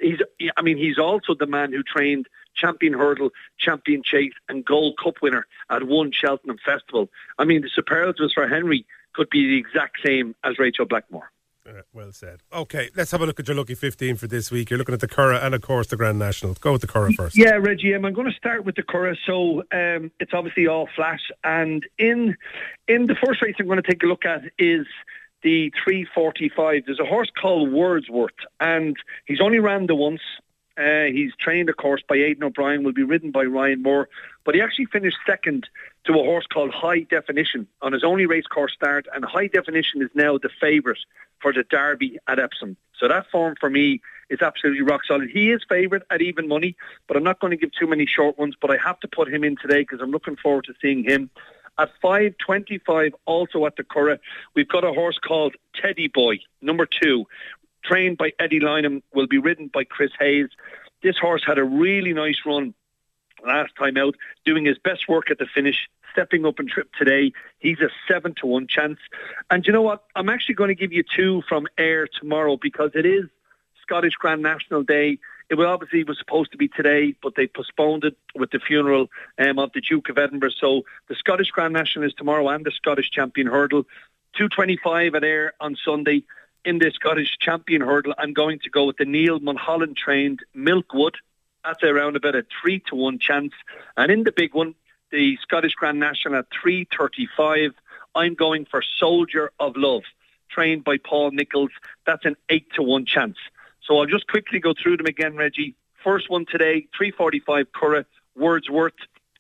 Speaker 10: He's also the man who trained champion hurdle, champion chase and Gold Cup winner at one Cheltenham Festival. I mean, the superlatives for Henry could be the exact same as Rachel Blackmore.
Speaker 7: Well said. Okay, let's have a look at your lucky 15 for this week. You're looking at the Curragh and, of course, the Grand National. Go with the Curragh first.
Speaker 10: Yeah, Reggie, I'm going to start with the Curragh. So it's obviously all flat. And in the first race I'm going to take a look at is the 3:45. There's a horse called Wordsworth, and he's only ran the once. He's trained, of course, by Aidan O'Brien, will be ridden by Ryan Moore, but he actually finished second to a horse called High Definition on his only race course start, and High Definition is now the favourite for the Derby at Epsom. So that form for me is absolutely rock solid. He is favourite at even money, but I'm not going to give too many short ones, but I have to put him in today because I'm looking forward to seeing him. At 5:25, also at the Curragh, we've got a horse called Teddy Boy, number 2, trained by Eddie Lynham, will be ridden by Chris Hayes. This horse had a really nice run last time out, doing his best work at the finish, stepping up in trip today. He's a 7-1 chance. And you know what? I'm actually going to give you 2 from Ayr tomorrow, because it is Scottish Grand National Day. It was supposed to be today, but they postponed it with the funeral of the Duke of Edinburgh. So the Scottish Grand National is tomorrow, and the Scottish Champion Hurdle. 2:25 at Ayr on Sunday. In the Scottish Champion Hurdle, I'm going to go with the Neil Mulholland trained Milkwood. That's around about a 3-1 chance. And in the big one, the Scottish Grand National at 3:35, I'm going for Soldier of Love, trained by Paul Nichols. That's an 8-1 chance. So I'll just quickly go through them again, Reggie. First one today, 3:45 Curragh, Wordsworth.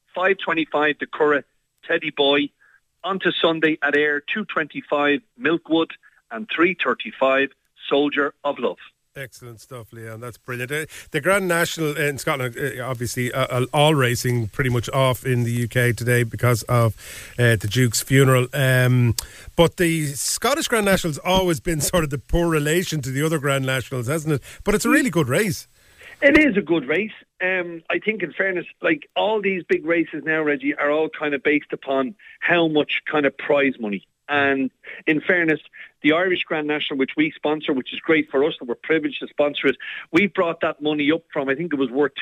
Speaker 10: 5:25 the Curragh, Teddy Boy. On to Sunday at Ayr, 2:25 Milkwood, and 3:35 Soldier of Love.
Speaker 7: Excellent stuff, Leon. That's brilliant. The Grand National in Scotland, obviously, all racing pretty much off in the UK today because of the Duke's funeral. But the Scottish Grand National's always been sort of the poor relation to the other Grand Nationals, hasn't it? But it's a really good race.
Speaker 10: It is a good race. I think, in fairness, like all these big races now, Reggie, are all kind of based upon how much kind of prize money. And in fairness, the Irish Grand National, which we sponsor, which is great for us, and we're privileged to sponsor it, we brought that money up from, I think it was worth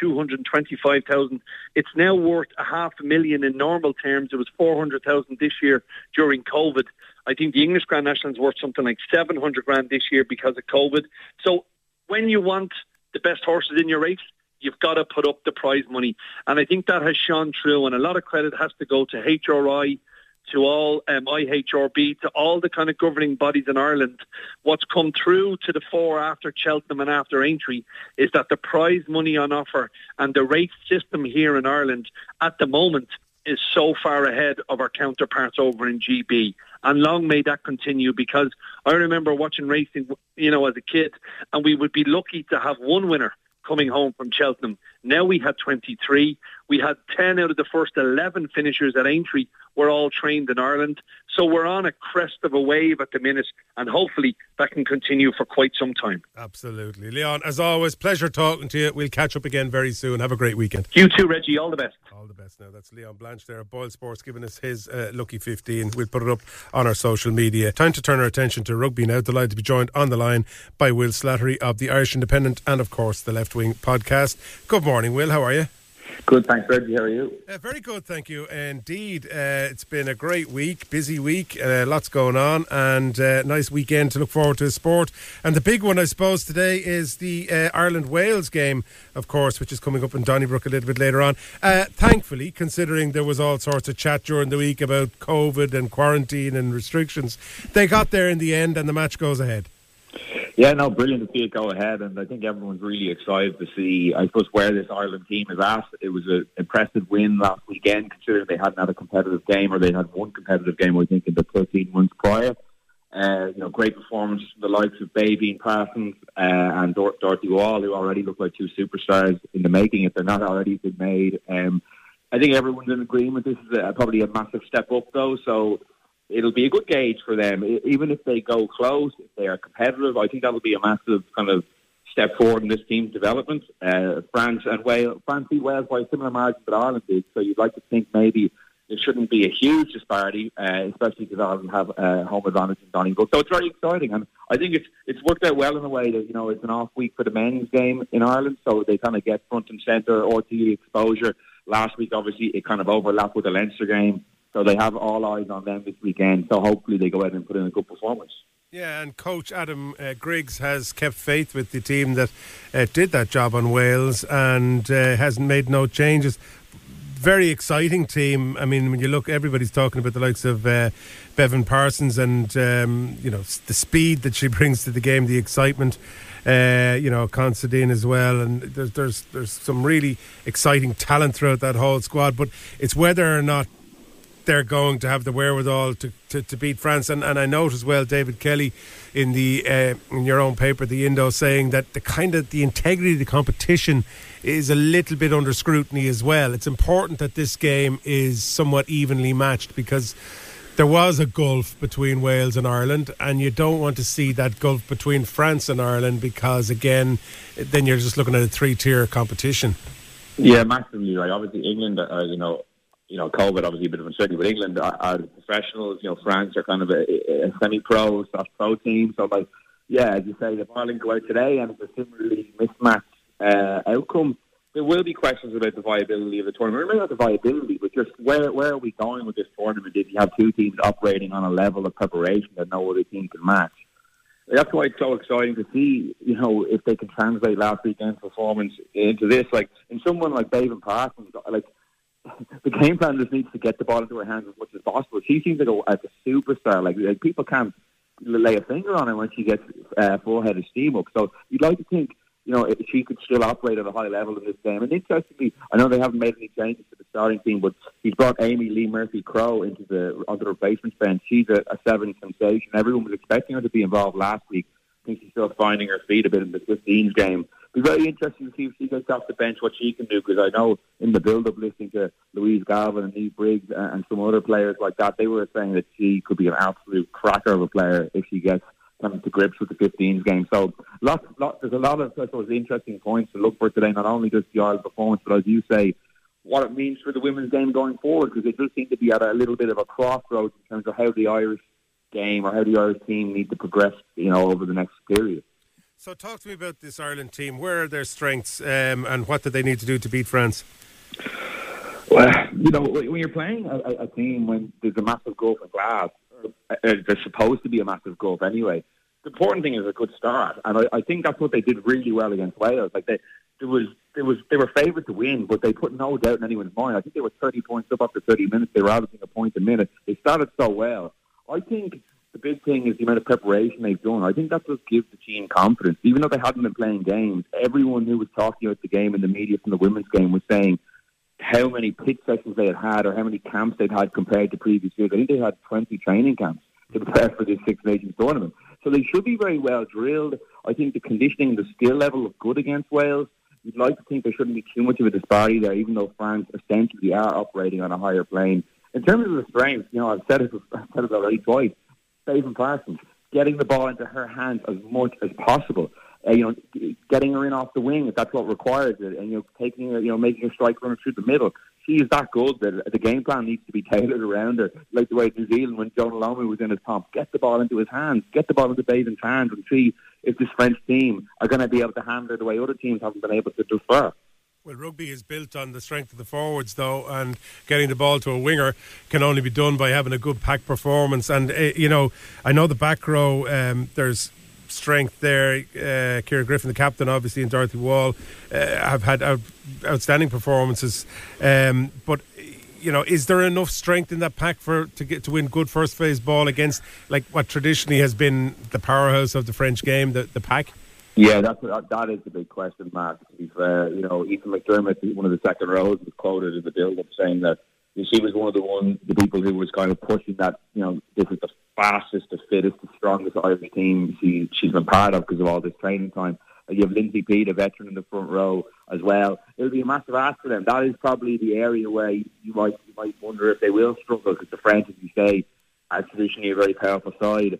Speaker 10: 225,000. It's now worth $500,000 in normal terms. It was 400,000 this year during COVID. I think the English Grand National is worth something like 700 grand this year because of COVID. So when you want the best horses in your race, you've got to put up the prize money. And I think that has shone through, and a lot of credit has to go to HRI, to all IHRB, to all the kind of governing bodies in Ireland. What's come through to the fore after Cheltenham and after Aintree is that the prize money on offer and the race system here in Ireland at the moment is so far ahead of our counterparts over in GB. And long may that continue, because I remember watching racing, as a kid, and we would be lucky to have one winner coming home from Cheltenham. Now we had 23. We had 10 out of the first 11 finishers at Aintree were all trained in Ireland. So we're on a crest of a wave at the minute, and hopefully that can continue for quite some time.
Speaker 7: Absolutely. Leon, as always, pleasure talking to you. We'll catch up again very soon. Have a great weekend.
Speaker 10: You too, Reggie. All the best.
Speaker 7: All the best. Now, that's Leon Blanche there at Boyle Sports giving us his lucky 15. We'll put it up on our social media. Time to turn our attention to rugby now. Delighted to be joined on the line by Will Slattery of the Irish Independent and, of course, the Left Wing podcast. Good morning, Will. How are you?
Speaker 11: Good, thanks, Reggie. How are you?
Speaker 7: Very good, thank you. Indeed, it's been a great week, busy week, lots going on, and nice weekend to look forward to sport. And the big one, I suppose, today is the Ireland-Wales game, of course, which is coming up in Donnybrook a little bit later on. Thankfully, considering there was all sorts of chat during the week about COVID and quarantine and restrictions, they got there in the end, and the match goes ahead.
Speaker 11: Yeah, no, brilliant to see it go ahead, and I think everyone's really excited to see, I suppose, where this Ireland team is at. It was an impressive win last weekend, considering they hadn't had a competitive game, or they had one competitive game, I think, in the 13 months prior. Great performance from the likes of Baby and Parsons and Dorothy Wall, who already look like two superstars in the making, if they're not already been made. I think everyone's in agreement. This is probably a massive step up, though, so it'll be a good gauge for them. Even if they go close, if they are competitive, I think that'll be a massive kind of step forward in this team's development. France beat Wales by a similar margin that Ireland did, so you'd like to think maybe there shouldn't be a huge disparity, especially because Ireland have home advantage in Donnybrook. So it's very exciting, and I think it's worked out well in a way that, it's an off week for the men's game in Ireland, so they kind of get front and centre RTE exposure. Last week, obviously, it kind of overlapped with the Leinster game. So they have all eyes on them this weekend. So hopefully they go out and put in a good performance. Yeah, and Coach Adam Griggs has kept faith with the team that did that job on Wales and hasn't made no changes. Very exciting team. I mean, when you look, everybody's talking about the likes of Bevan Parsons and, the speed that she brings to the game, the excitement. Considine as well, and there's some really exciting talent throughout that whole squad. But it's whether or not
Speaker 7: they're going to have the wherewithal to beat France. And I note as well, David Kelly in the in your own paper, the Indo, saying that the integrity of the competition is a little bit under scrutiny as well. It's important that this game is somewhat evenly matched, because there was a gulf between Wales and Ireland, and you don't want to see that gulf between France and Ireland, because again, then you're just looking at a 3-tier competition.
Speaker 11: Yeah, massively. Like, obviously England, COVID obviously a bit of uncertainty, but England are professionals. France are kind of a semi-pro /pro team. So, like, yeah, as you say, if Ireland go out today and it's a similarly mismatched outcome, there will be questions about the viability of the tournament. Maybe not the viability, but just where are we going with this tournament if you have two teams operating on a level of preparation that no other team can match? That's why it's so exciting to see, if they can translate last weekend's performance into this. Like, in someone like David Parsons, like, the game plan just needs to get the ball into her hands as much as possible. She seems like a superstar. Like people can't lay a finger on her when she gets full head of steam up. So you'd like to think, if she could still operate at a high level in this game. And interestingly, I know they haven't made any changes to the starting team, but he's brought Amy Lee Murphy-Crowe onto the replacement bench. She's a 7 sensation. Everyone was expecting her to be involved last week. I think she's still finding her feet a bit in the 15s game. It'll be very interesting to see if she gets off the bench what she can do, because I know in the build-up listening to Louise Galvin and Eve Briggs and some other players like that, they were saying that she could be an absolute cracker of a player if she gets to grips with the 15s game. So there's a lot of, I suppose, interesting points to look for today, not only just the Ireland performance, but as you say, what it means for the women's game going forward, because it does seem to be at a little bit of a crossroads in terms of how the Irish game or how the Irish team need to progress, over the next period.
Speaker 7: So talk to me about this Ireland team. Where are their strengths and what do they need to do to beat France?
Speaker 11: Well, when you're playing a team when there's a massive gulf in glass, there's supposed to be a massive gulf anyway, the important thing is a good start. And I think that's what they did really well against Wales. Like they were favoured to win, but they put no doubt in anyone's mind. I think they were 30 points up after 30 minutes. They were averaging a point a minute. They started so well. I think the big thing is the amount of preparation they've done. I think that's what gives the team confidence. Even though they hadn't been playing games, everyone who was talking about the game in the media from the women's game was saying how many pitch sessions they had or how many camps they'd had compared to previous years. I think they had 20 training camps to prepare for this Six Nations tournament. So they should be very well drilled. I think the conditioning, the skill level is good against Wales. You'd like to think there shouldn't be too much of a disparity there, even though France essentially are operating on a higher plane. In terms of the strength, I've said it already twice. Stephen Parsons, getting the ball into her hands as much as possible. Getting her in off the wing if that's what requires it, and taking her, making her strike runner through the middle. She is that good that the game plan needs to be tailored around her, like the way New Zealand when Jonah Lomu was in his top. Get the ball into his hands, get the ball into Baden's hands, and see if this French team are going to be able to handle it the way other teams haven't been able to do far.
Speaker 7: Well, rugby is built on the strength of the forwards, though, and getting the ball to a winger can only be done by having a good pack performance. And, I know the back row, there's strength there. Ciara Griffin, the captain, obviously, and Dorothy Wall have had outstanding performances. But, is there enough strength in that pack to win good first phase ball against like what traditionally has been the powerhouse of the French game, the pack?
Speaker 11: Yeah, that is the big question, Mark. To be fair, Ethan McDermott, one of the second rows, was quoted in the build-up saying that she was one of the people who was kind of pushing that. This is the fastest, the fittest, the strongest Irish team she's been part of because of all this training time. You have Lindsay Peat, a veteran, in the front row as well. It'll be a massive ask for them. That is probably the area where you might wonder if they will struggle, because the French, as you say, are traditionally a very powerful side.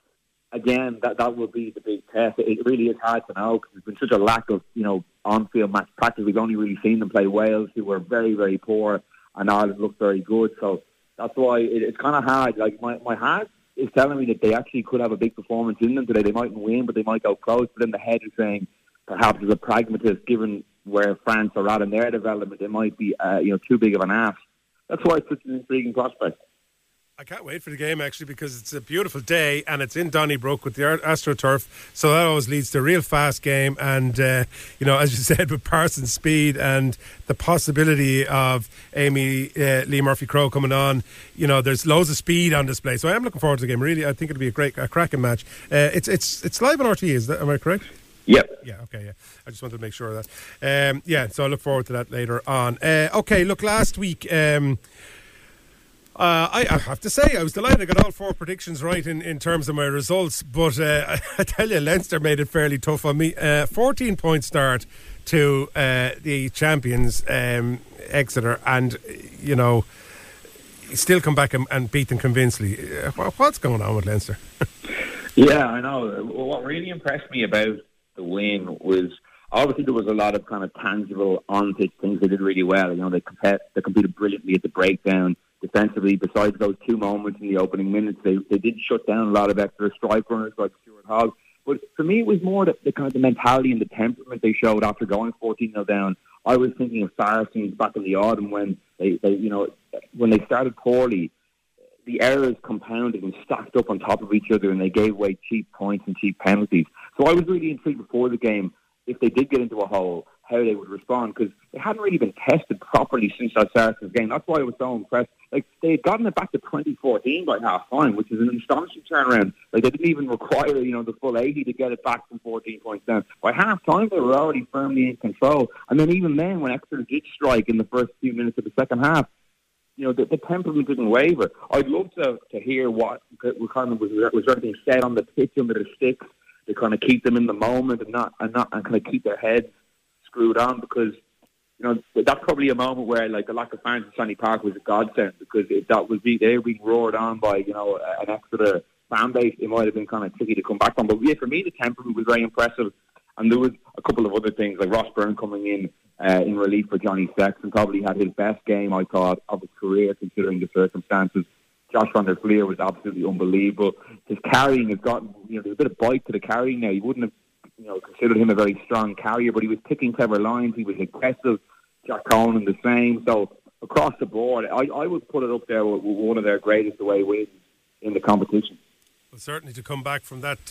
Speaker 11: Again, that will be the big test. It really is hard to know because there's been such a lack of, on-field match practice. We've only really seen them play Wales, who were very, very poor, and Ireland looked very good. So that's why it's kind of hard. Like my heart is telling me that they actually could have a big performance in them today. They mightn't win, but they might go close. But then the head is saying perhaps as a pragmatist, given where France are at in their development, it might be too big of an ask. That's why it's such an intriguing prospect.
Speaker 7: I can't wait for the game, actually, because it's a beautiful day and it's in Donnybrook with the AstroTurf, so that always leads to a real fast game. And, as you said, with Parsons' speed and the possibility of Amy Lee Murphy-Crowe coming on, there's loads of speed on display. So I am looking forward to the game, really. I think it'll be a cracking match. It's live on RTE, am I correct?
Speaker 11: Yep.
Speaker 7: Yeah, okay, yeah. I just wanted to make sure of that. So I look forward to that later on. Okay, look, last week... I have to say, I was delighted I got all 4 predictions right in terms of my results, but I tell you, Leinster made it fairly tough on me. 14-point start to the champions, Exeter, and, still come back and beat them convincingly. What's going on with Leinster?
Speaker 11: Yeah, I know. What really impressed me about the win was, obviously there was a lot of kind of tangible on-pitch things they did really well. They competed brilliantly at the breakdown. Defensively, besides those 2 moments in the opening minutes, they did shut down a lot of extra strike runners like Stuart Hogg. But for me, it was more the kind of the mentality and the temperament they showed after going 14-0 down. I was thinking of Saracens back in the autumn when when they started poorly, the errors compounded and stacked up on top of each other, and they gave away cheap points and cheap penalties. So I was really intrigued before the game, if they did get into a hole, how they would respond, because they hadn't really been tested properly since that Saracens game. That's why I was so impressed. They had gotten it back to 2014 by half-time, which is an astonishing turnaround. They didn't even require, the full 80 to get it back from 14 points down. By half-time, they were already firmly in control. And then even then, when Exeter did strike in the first few minutes of the second half, the temperament didn't waver. I'd love to hear what kind of was everything said on the pitch under the sticks to kind of keep them in the moment and kind of keep their heads screwed on, because that's probably a moment where the lack of fans in Stanley Park was a godsend, because if that was they were being roared on by an Exeter fan base, it might have been kind of tricky to come back from. But yeah, for me the temperament was very impressive, and there was a couple of other things like Ross Byrne coming in relief for Johnny Sexton, probably had his best game, I thought, of his career considering the circumstances. Josh van der Fleer was absolutely unbelievable. His carrying has gotten, there's a bit of bite to the carrying now. You wouldn't have considered him a very strong carrier, but he was picking clever lines. He was aggressive. Jack Conan the same. So across the board, I would put it up there with one of their greatest away wins in the competition.
Speaker 7: Well, certainly to come back from that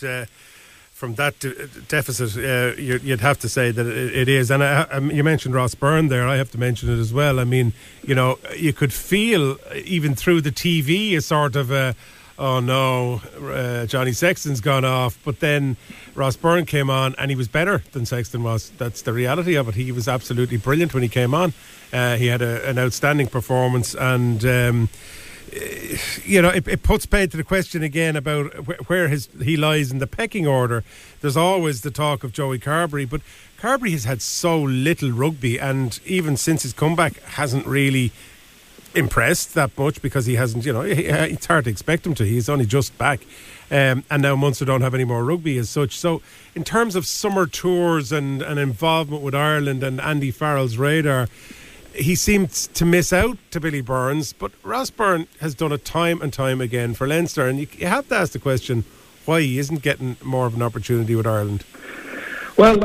Speaker 7: deficit, you'd have to say that it is. And you mentioned Ross Byrne there. I have to mention it as well. I mean, you could feel even through the TV a sort of oh no, Johnny Sexton's gone off. But then Ross Byrne came on and he was better than Sexton was. That's the reality of it. He was absolutely brilliant when he came on. He had an outstanding performance, and it puts paid to the question again about where he lies in the pecking order. There's always the talk of Joey Carbery, but Carbery has had so little rugby, and even since his comeback hasn't really impressed that much, because he hasn't, it's hard to expect him to. He's only just back, and now Munster don't have any more rugby as such. So in terms of summer tours and involvement with Ireland and Andy Farrell's radar, he seems to miss out to Billy Burns, but Ross Byrne has done it time and time again for Leinster, and you have to ask the question why he isn't getting more of an opportunity with Ireland.
Speaker 11: Well,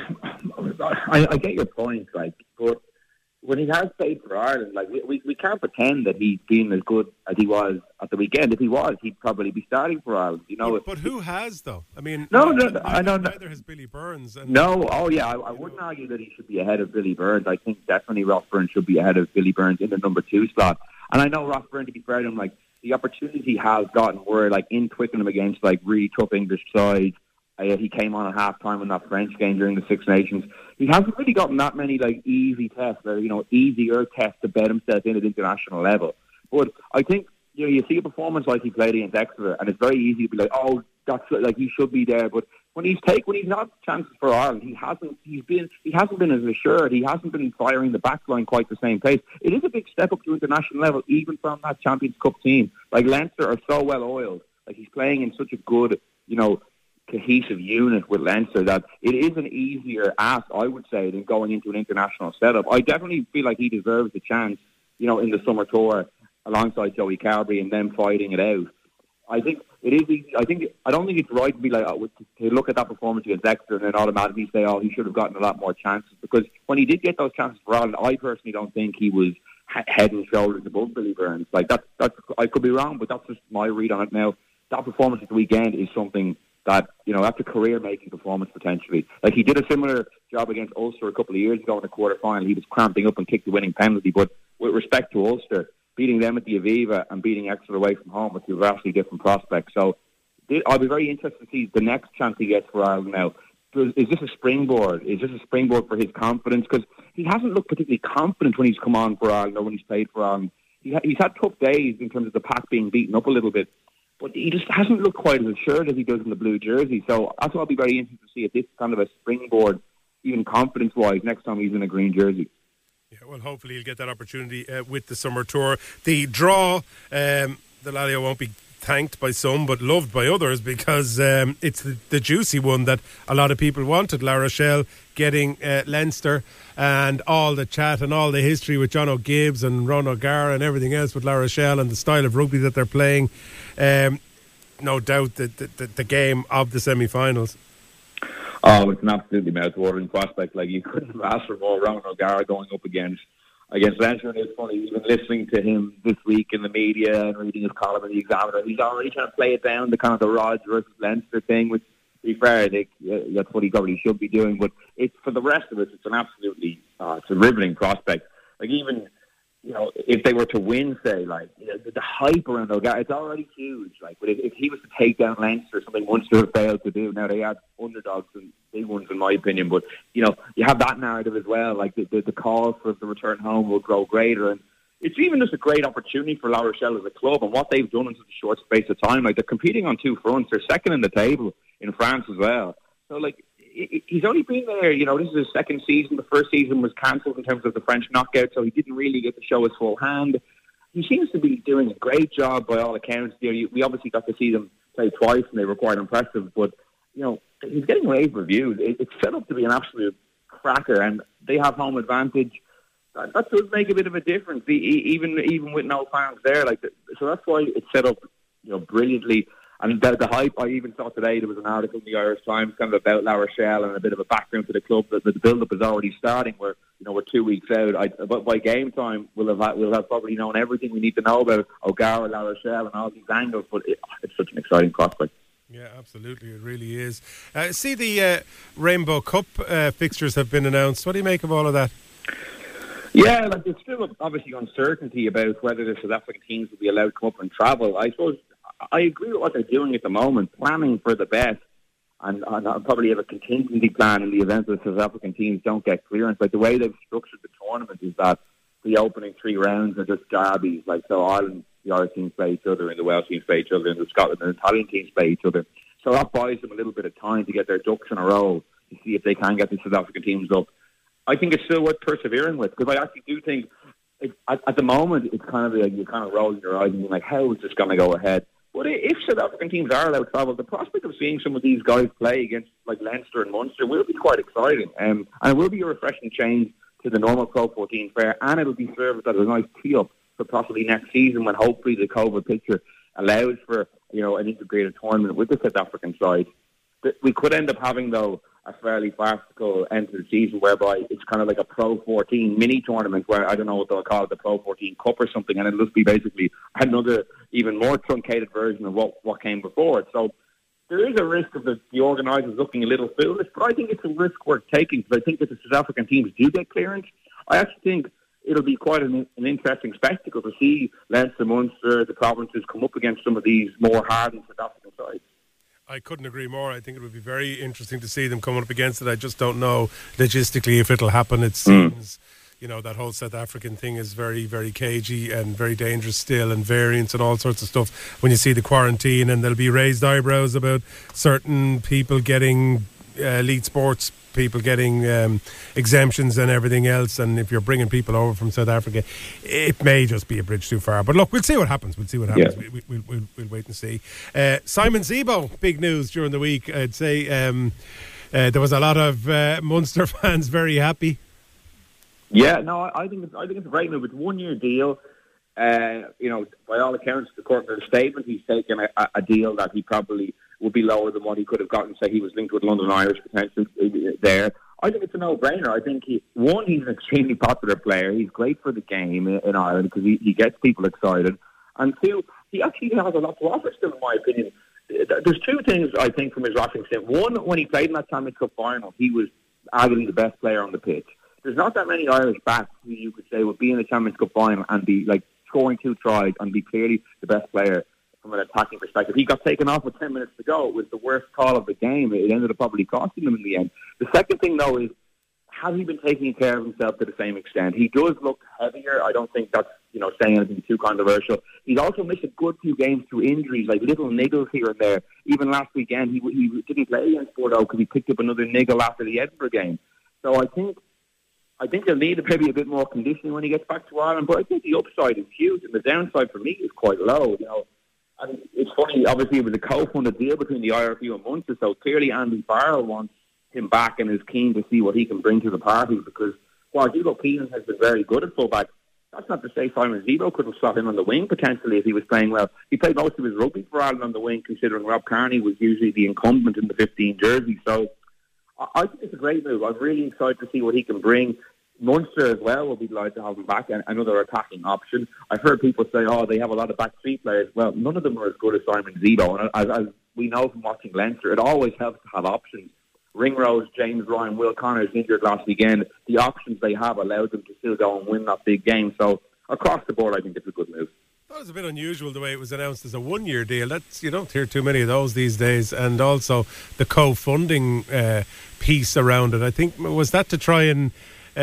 Speaker 11: I get your point, but when he has played for Ireland, we can't pretend that he's been as good as he was at the weekend. If he was, he'd probably be starting for Ireland.
Speaker 7: But who has, though? I mean,
Speaker 11: neither
Speaker 7: has Billy Burns.
Speaker 11: I wouldn't argue that he should be ahead of Billy Burns. I think definitely Ross Byrne should be ahead of Billy Burns in the number 2 slot. And I know Ross Byrne, to be fair to him, the opportunities he has gotten were in Twickenham against really tough English sides. He came on at half-time in that French game during the Six Nations. He hasn't really gotten that many easy tests or easier tests to bet himself in at international level. But I think you see a performance like he played against Exeter, and it's very easy to be that's he should be there. But when he's not chances for Ireland, he hasn't been as assured. He hasn't been firing the back line quite the same pace. It is a big step up to international level, even from that Champions Cup team. Leinster are so well oiled. He's playing in such a good cohesive unit with Leinster that it is an easier ask, I would say, than going into an international setup. I definitely feel like he deserves the chance, in the summer tour alongside Joey Carbery and them fighting it out. I think it is easy. I don't think it's right to be to look at that performance against Exeter and then automatically say, he should have gotten a lot more chances, because when he did get those chances for Ireland, I personally don't think he was head and shoulders above Billy Burns. That's I could be wrong, but that's just my read on it now. That performance at the weekend is something that, that's a career-making performance potentially. He did a similar job against Ulster a couple of years ago in the quarter-final. He was cramping up and kicked the winning penalty. But with respect to Ulster, beating them at the Aviva and beating Exeter away from home with two vastly different prospects. So I'll be very interested to see the next chance he gets for Ireland now. Is this a springboard? Is this a springboard for his confidence? Because he hasn't looked particularly confident when he's come on for Ireland or when he's played for Ireland he's had tough days in terms of the pack being beaten up a little bit, but he just hasn't looked quite as assured as he does in the blue jersey. So that's what I'll be very interested to see if this is kind of a springboard, even confidence-wise, next time he's in a green jersey.
Speaker 7: Yeah, well, hopefully he'll get that opportunity with the summer tour. The draw, the Lalio won't be thanked by some but loved by others, because it's the juicy one that a lot of people wanted. La Rochelle getting Leinster, and all the chat and all the history with John O'Gibbs and Ron O'Gara and everything else with La Rochelle and the style of rugby that they're playing. No doubt the game of the semi-finals.
Speaker 11: Oh, it's an absolutely mouth-watering prospect. Like, you couldn't have asked for more. Ron O'Gara going up against Leinster, and it's funny, even listening to him this week in the media and reading his column in the Examiner, he's already trying to play it down, the kind of the Rods versus Leinster thing, which, to be fair, I think that's what he probably should be doing. But it's, for the rest of us, it's an absolutely it's a riveting prospect. Like, even, you know, if they were to win, say, like, you know, the hype around O'Gara, it's already huge. Like, but if he was to take down Leinster, something Munster have failed to do, now they had underdogs and big ones, in my opinion, but, you know, you have that narrative as well. Like, the call for the return home will grow greater, and it's even just a great opportunity for La Rochelle as a club, and what they've done in such a short space of time. Like, they're competing on two fronts. They're second in the table in France as well. So, like, he's only been there, you know, this is his second season. The first season was cancelled in terms of the French knockout, so he didn't really get to show his full hand. He seems to be doing a great job by all accounts. You know, we obviously got to see them play twice, and they were quite impressive, but, you know, he's getting rave reviews. It's set up to be an absolute cracker, and they have home advantage. That does make a bit of a difference, even with no fans there. Like, so that's why it's set up, you know, brilliantly. And the hype, I even saw today, there was an article in the Irish Times kind of about La Rochelle and a bit of a background to the club. That the build-up is already starting. We're 2 weeks out. But by game time, we'll have probably known everything we need to know about O'Gara, La Rochelle, and all these angles. But it's such an exciting prospect.
Speaker 7: Yeah, absolutely, it really is. See, the Rainbow Cup fixtures have been announced. What do you make of all of that?
Speaker 11: Yeah, like, there's still obviously uncertainty about whether the South African teams will be allowed to come up and travel. I suppose I agree with what they're doing at the moment, planning for the best, and I'll probably have a contingency plan in the event that the South African teams don't get clearance. Like, the way they've structured the tournament is that the opening 3 rounds are just derbies. Like, so Ireland, the Irish teams play each other, and the Welsh teams play each other, and the Scotland and Italian teams play each other. So that buys them a little bit of time to get their ducks in a row to see if they can get the South African teams up. I think it's still worth persevering with, because I actually do think at the moment it's kind of like you're kind of rolling your eyes and being like, how is this going to go ahead? But if South African teams are allowed to travel, the prospect of seeing some of these guys play against like Leinster and Munster will be quite exciting, and it will be a refreshing change to the normal Pro 14 fare, and it'll be served as a nice tee-up for possibly next season when hopefully the COVID picture allows for, you know, an integrated tournament with the South African side. We could end up having, though, a fairly farcical end to the season whereby it's kind of like a Pro 14 mini tournament where I don't know what they'll call it, the Pro 14 Cup or something, and it'll just be basically another even more truncated version of what came before it. So there is a risk of the organisers looking a little foolish, but I think it's a risk worth taking, because I think if the South African teams do get clearance, I actually think it'll be quite an interesting spectacle to see Leinster, Munster, the provinces come up against some of these more hardened South African sides.
Speaker 7: I couldn't agree more. I think it would be very interesting to see them coming up against it. I just don't know logistically if it'll happen. It seems, you know, that whole South African thing is very, very cagey and very dangerous still, and variants and all sorts of stuff. When you see the quarantine, and there'll be raised eyebrows about certain people getting elite sports people getting exemptions and everything else, and if you're bringing people over from South Africa, it may just be a bridge too far. But look, we'll see what happens. Yeah. We'll wait and see. Simon Zebo, big news during the week. I'd say there was a lot of Munster fans very happy.
Speaker 11: Yeah, no, I think it's a great move. It's a 1-year deal. You know, by all accounts, according to the statement, he's taken a deal that he probably would be lower than what he could have gotten. Say he was linked with London Irish potentially there. I think it's a no-brainer. I think he's an extremely popular player. He's great for the game in Ireland because he gets people excited. And 2, he actually has a lot to offer still, in my opinion. There's 2 things I think from his rocking stint. One, when he played in that Champions Cup final, he was arguably the best player on the pitch. There's not that many Irish backs who you could say would be in the Champions Cup final and be like scoring 2 tries and be clearly the best player from an attacking perspective. He got taken off with 10 minutes to go. It was the worst call of the game. It ended up probably costing them in the end. The second thing, though, is has he been taking care of himself to the same extent? He does look heavier. I don't think that's, saying anything too controversial. He's also missed a good few games through injuries, like little niggles here and there. Even last weekend, he didn't play against Bordeaux because he picked up another niggle after the Edinburgh game. So I think they'll need maybe a bit more conditioning when he gets back to Ireland, but I think the upside is huge, and the downside for me is quite low. And it's funny, obviously it was a co-funded deal between the IRFU and Munster, so clearly Andy Farrell wants him back and is keen to see what he can bring to the party, because while Hugo Keelan has been very good at fullback, that's not to say Simon Zebo couldn't slot in on the wing potentially if he was playing well. He played most of his rugby for Ireland on the wing, considering Rob Kearney was usually the incumbent in the 15 jersey. So I think it's a great move. I'm really excited to see what he can bring. Munster as well will be delighted to have him back, and another attacking option. I've heard people say, they have a lot of back three players. Well, none of them are as good as Simon Zebo. And as we know from watching Leinster, it always helps to have options. Ringrose, James Ryan, Will Connors injured last weekend. The options they have allowed them to still go and win that big game. So across the board, I think it's a good move.
Speaker 7: That was a bit unusual the way it was announced as a one-year deal. You don't hear too many of those these days. And also the co-funding piece around it. I think, was that to try and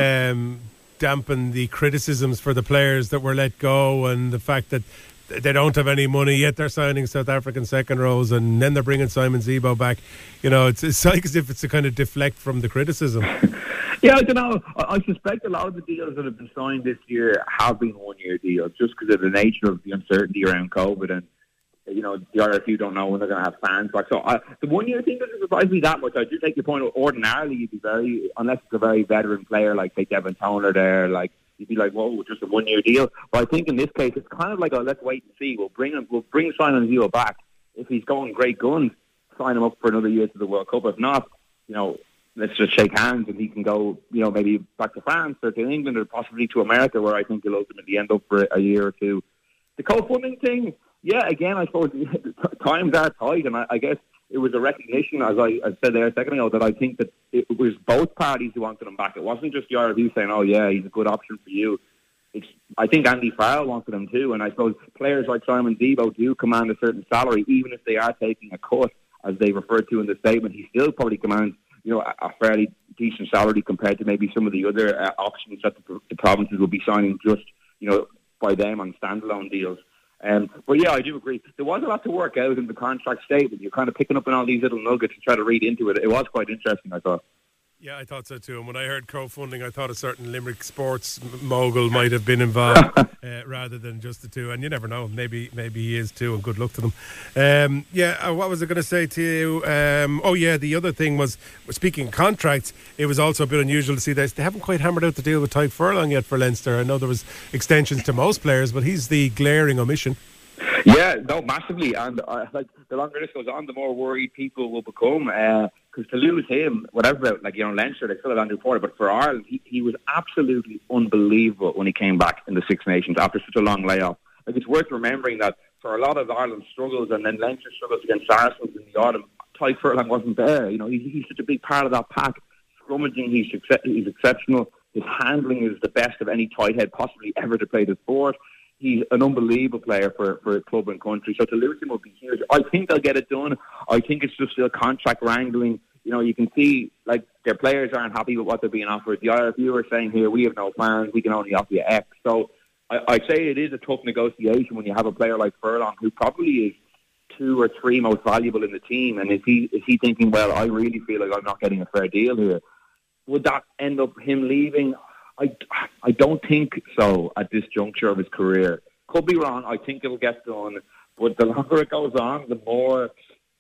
Speaker 7: dampen the criticisms for the players that were let go, and the fact that they don't have any money yet they're signing South African second rows, and then they're bringing Simon Zebo back. It's like as if it's to kind of deflect from the criticism.
Speaker 11: Yeah, I don't know. I suspect a lot of the deals that have been signed this year have been one-year deals, just because of the nature of the uncertainty around COVID, and the RFU don't know when they're going to have fans back. So the one-year thing doesn't surprise me that much. I do take your point. Ordinarily, you'd be unless it's a very veteran player like say Devin Toner there, you'd be like, whoa, just a one-year deal. But I think in this case, it's kind of like let's wait and see. We'll bring Simon Zebo back. If he's going great guns, sign him up for another year to the World Cup. If not, let's just shake hands and he can go, maybe back to France or to England or possibly to America, where I think he'll ultimately end up for a year or two. The co-funding thing, yeah, again, I suppose times are tight, and I guess it was a recognition, as I said there a second ago, that I think that it was both parties who wanted him back. It wasn't just the RFU saying, oh yeah, he's a good option for you. I think Andy Farrell wanted him too, and I suppose players like Simon Zebo do command a certain salary, even if they are taking a cut, as they referred to in the statement. He still probably commands a fairly decent salary compared to maybe some of the other options that the provinces will be signing just by them on standalone deals. But yeah, I do agree. There was a lot to work out in the contract statement. You're kind of picking up on all these little nuggets to try to read into it. It was quite interesting, I thought.
Speaker 7: Yeah, I thought so too. And when I heard co-funding, I thought a certain Limerick sports mogul might have been involved rather than just the two. And you never know. Maybe he is too, and good luck to them. What was I going to say to you? The other thing was, speaking of contracts, it was also a bit unusual to see that they haven't quite hammered out the deal with Tadhg Furlong yet for Leinster. I know there was extensions to most players, but he's the glaring omission.
Speaker 11: Yeah, no, massively. And the longer this goes on, the more worried people will become. Because to lose him, whatever, Leinster, they still have Andrew Porter, but for Ireland, he was absolutely unbelievable when he came back in the Six Nations after such a long layoff. It's worth remembering that for a lot of Ireland's struggles, and then Leinster struggles against Saracens in the autumn, Tadhg Furlong wasn't there. He's such a big part of that pack. Scrummaging, he's exceptional. His handling is the best of any tight head possibly ever to play the sport. He's an unbelievable player for a club and country. So to lose him would be huge. I think they'll get it done. I think it's just still contract wrangling. You can see, their players aren't happy with what they're being offered. The IRFU are saying here, we have no plans, we can only offer you X. So I'd say it is a tough negotiation when you have a player like Furlong, who probably is 2 or 3 most valuable in the team. And is he thinking, well, I really feel like I'm not getting a fair deal here? Would that end up him leaving? I don't think so at this juncture of his career. Could be wrong. I think it'll get done. But the longer it goes on, the more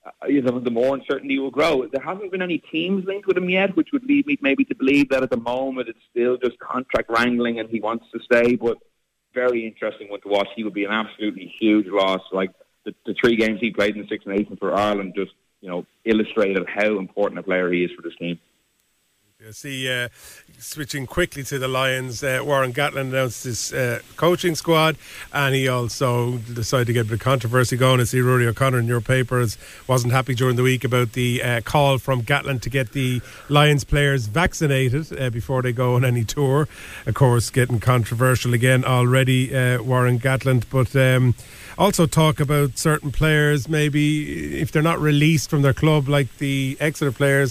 Speaker 11: uncertainty will grow. There hasn't been any teams linked with him yet, which would lead me maybe to believe that at the moment it's still just contract wrangling and he wants to stay. But very interesting one to watch. He would be an absolutely huge loss. The 3 games he played in the Six Nations for Ireland just illustrated how important a player he is for this team.
Speaker 7: Switching quickly to the Lions, Warren Gatland announced his coaching squad, and he also decided to get a bit of controversy going. I see Rory O'Connor in your papers wasn't happy during the week about the call from Gatland to get the Lions players vaccinated before they go on any tour. Of course, getting controversial again already, Warren Gatland, but also talk about certain players, maybe if they're not released from their club, like the Exeter players,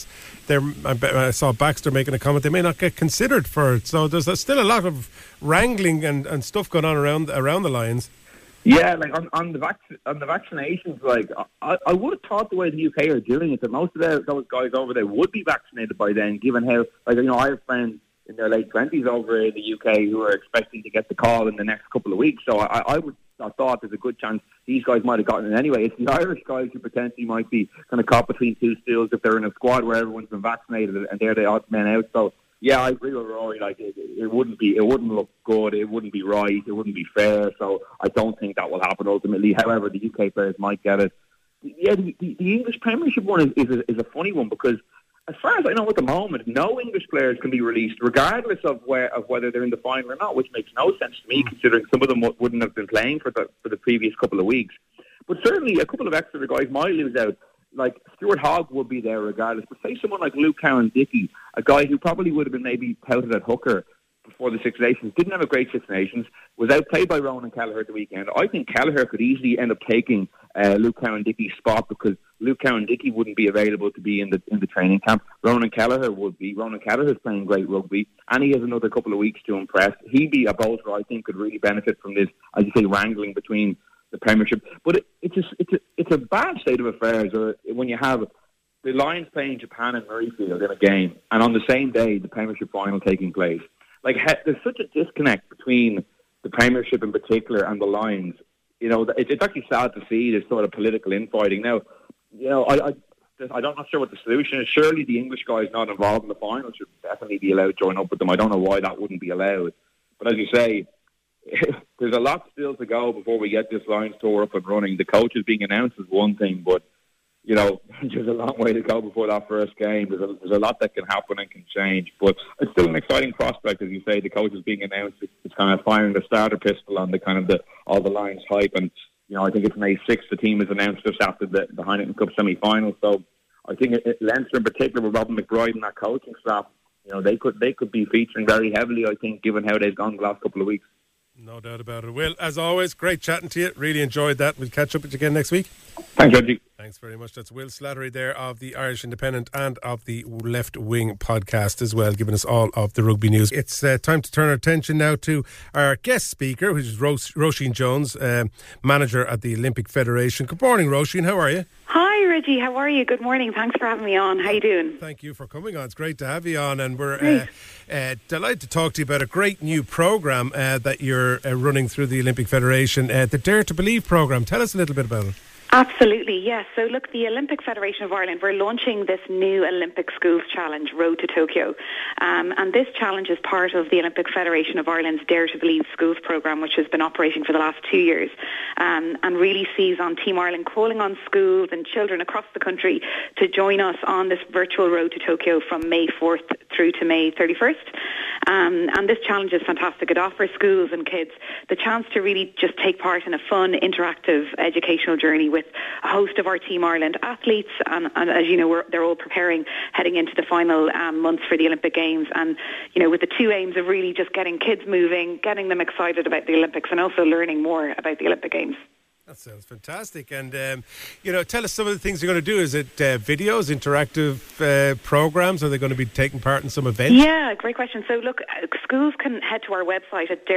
Speaker 7: I saw Baxter making a comment, they may not get considered for it. So there's still a lot of wrangling and stuff going on around the Lions.
Speaker 11: Yeah, like on the vaccinations, like I would have thought the way the UK are doing it, that most of those guys over there would be vaccinated by then, given how, like, I have friends in their late 20s over in the UK who are expecting to get the call in the next couple of weeks. So I thought there's a good chance these guys might have gotten it anyway. It's the Irish guys who potentially might be kind of caught between two stools if they're in a squad where everyone's been vaccinated and they're the odd men out. So yeah, I agree with Rory. Like it wouldn't look good. It wouldn't be right. It wouldn't be fair. So I don't think that will happen ultimately. However, the UK players might get it. Yeah, the English Premiership one is a funny one because, as far as I know at the moment, no English players can be released, regardless of whether they're in the final or not, which makes no sense to me, considering some of them wouldn't have been playing for the previous couple of weeks. But certainly a couple of extra guys might lose out. Like Stuart Hogg would be there regardless. But say someone like Luke Cowan-Dickey, a guy who probably would have been maybe touted at hooker before the Six Nations, didn't have a great Six Nations, was outplayed by Ronan Kelleher at the weekend. I think Kelleher could easily end up taking Luke Cowan-Dickey's spot because Luke Cowan-Dickey wouldn't be available to be in the training camp. Ronan Kelleher would be. Ronan Kelleher is playing great rugby, and he has another couple of weeks to impress. He'd be a bolter I think could really benefit from this, as you say, wrangling between the Premiership. But it's a bad state of affairs when you have the Lions playing Japan and Murrayfield in a game, and on the same day the Premiership final taking place. Like, there's such a disconnect between the Premiership in particular and the Lions. You know, it's actually sad to see this sort of political infighting. Now, you know, I'm not sure what the solution is. Surely the English guys not involved in the final should definitely be allowed to join up with them. I don't know why that wouldn't be allowed. But as you say, there's a lot still to go before we get this Lions tour up and running. The coaches being announced is one thing, but you know, there's a long way to go before that first game. There's a lot that can happen and can change, but it's still an exciting prospect, as you say. The coaches being announced, it's kind of firing the starter pistol on the kind of all the Lions hype. And you know, I think it's May 6th. The team is announced just after the Heineken Cup semi-final. So I think Leinster in particular, with Robin McBride and that coaching staff, you know, they could be featuring very heavily, I think, given how they've gone the last couple of weeks.
Speaker 7: No doubt about it. Will, as always, great chatting to you. Really enjoyed that. We'll catch up with you again next week.
Speaker 11: Thanks, Reggie.
Speaker 7: Thanks very much. That's Will Slattery there of the Irish Independent and of the Left Wing podcast as well, giving us all of the rugby news. It's time to turn our attention now to our guest speaker, which is Roisin Jones, manager at the Olympic Federation. Good morning, Roisin. How are you?
Speaker 12: Hi, Reggie. How are you? Good morning. Thanks for having me on. How you doing?
Speaker 7: Thank you for coming on. It's great to have you on, and we're delighted to talk to you about a great new programme that you're running through the Olympic Federation, the Dare to Believe programme. Tell us a little bit about it.
Speaker 12: Absolutely, yes. So look, the Olympic Federation of Ireland, we're launching this new Olympic Schools Challenge, Road to Tokyo. And this challenge is part of the Olympic Federation of Ireland's Dare to Believe Schools programme, which has been operating for the last 2 years, and really sees on Team Ireland calling on schools and children across the country to join us on this virtual Road to Tokyo from May 4th through to May 31st. And this challenge is fantastic. It offers schools and kids the chance to really just take part in a fun, interactive educational journey with a host of our Team Ireland athletes. And as you know, they're all preparing, heading into the final months for the Olympic Games. And, you know, with the two aims of really just getting kids moving, getting them excited about the Olympics, and also learning more about the Olympic Games.
Speaker 7: That sounds fantastic. And, you know, tell us some of the things you're going to do. Is it videos, interactive programs? Are they going to be taking part in some events?
Speaker 12: Yeah, great question. So, look, schools can head to our website at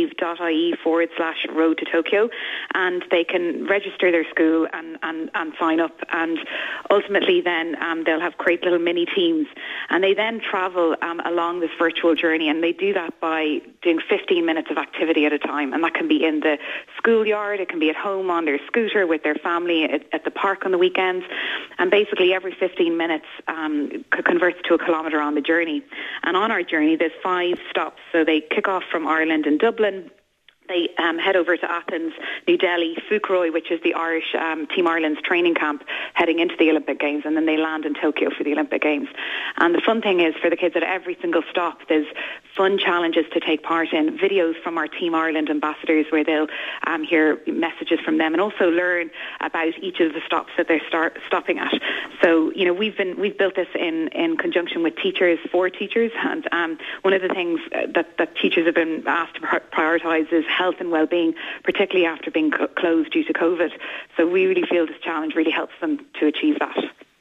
Speaker 12: daretobelieve.ie/Road to Tokyo, and they can register their school and sign up. And ultimately then they'll have create little mini teams. And they then travel along this virtual journey, and they do that by doing 15 minutes of activity at a time. And that can be in the schoolyard, it can be at home on their scooter with their family at the park on the weekends, and basically every 15 minutes converts to a kilometre on the journey. And on our journey there's 5 stops. So they kick off from Ireland in Dublin. They head over to Athens, New Delhi, Fukuoka, which is the Irish Team Ireland's training camp heading into the Olympic Games, and then they land in Tokyo for the Olympic Games. And the fun thing is, for the kids at every single stop, there's fun challenges to take part in, videos from our Team Ireland ambassadors where they'll hear messages from them and also learn about each of the stops that they're stopping at. So, you know, we've built this in conjunction with teachers, for teachers, and one of the things that teachers have been asked to prioritise is health and well-being, particularly after being closed due to COVID. So we really feel this challenge really helps them to achieve that.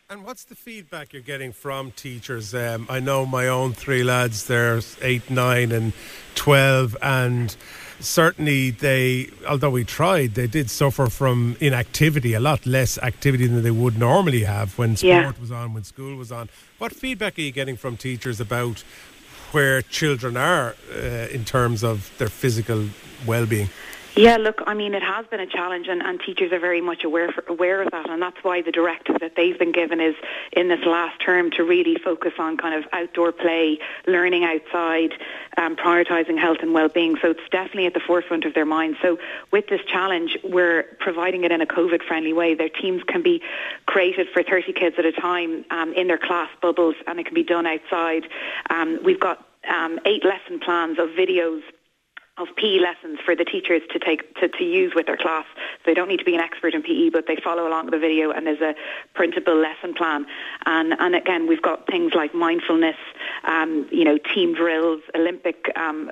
Speaker 7: And what's the feedback you're getting from teachers? I know my own 3 lads, they're 8, 9 and 12, and certainly although we tried, they did suffer from inactivity, a lot less activity than they would normally have when sport was on, when school was on. What feedback are you getting from teachers about where children are in terms of their physical well-being?
Speaker 12: Yeah, look, I mean, it has been a challenge, and teachers are very much aware of that, and that's why the directive that they've been given is in this last term to really focus on kind of outdoor play, learning outside, prioritising health and well-being. So it's definitely at the forefront of their minds. So with this challenge, we're providing it in a COVID-friendly way. Their teams can be created for 30 kids at a time in their class bubbles, and it can be done outside. We've got 8 lesson plans of videos of PE lessons for the teachers to take to use with their class. So they don't need to be an expert in PE, but they follow along with the video, and there's a printable lesson plan. And again, we've got things like mindfulness, team drills, Olympic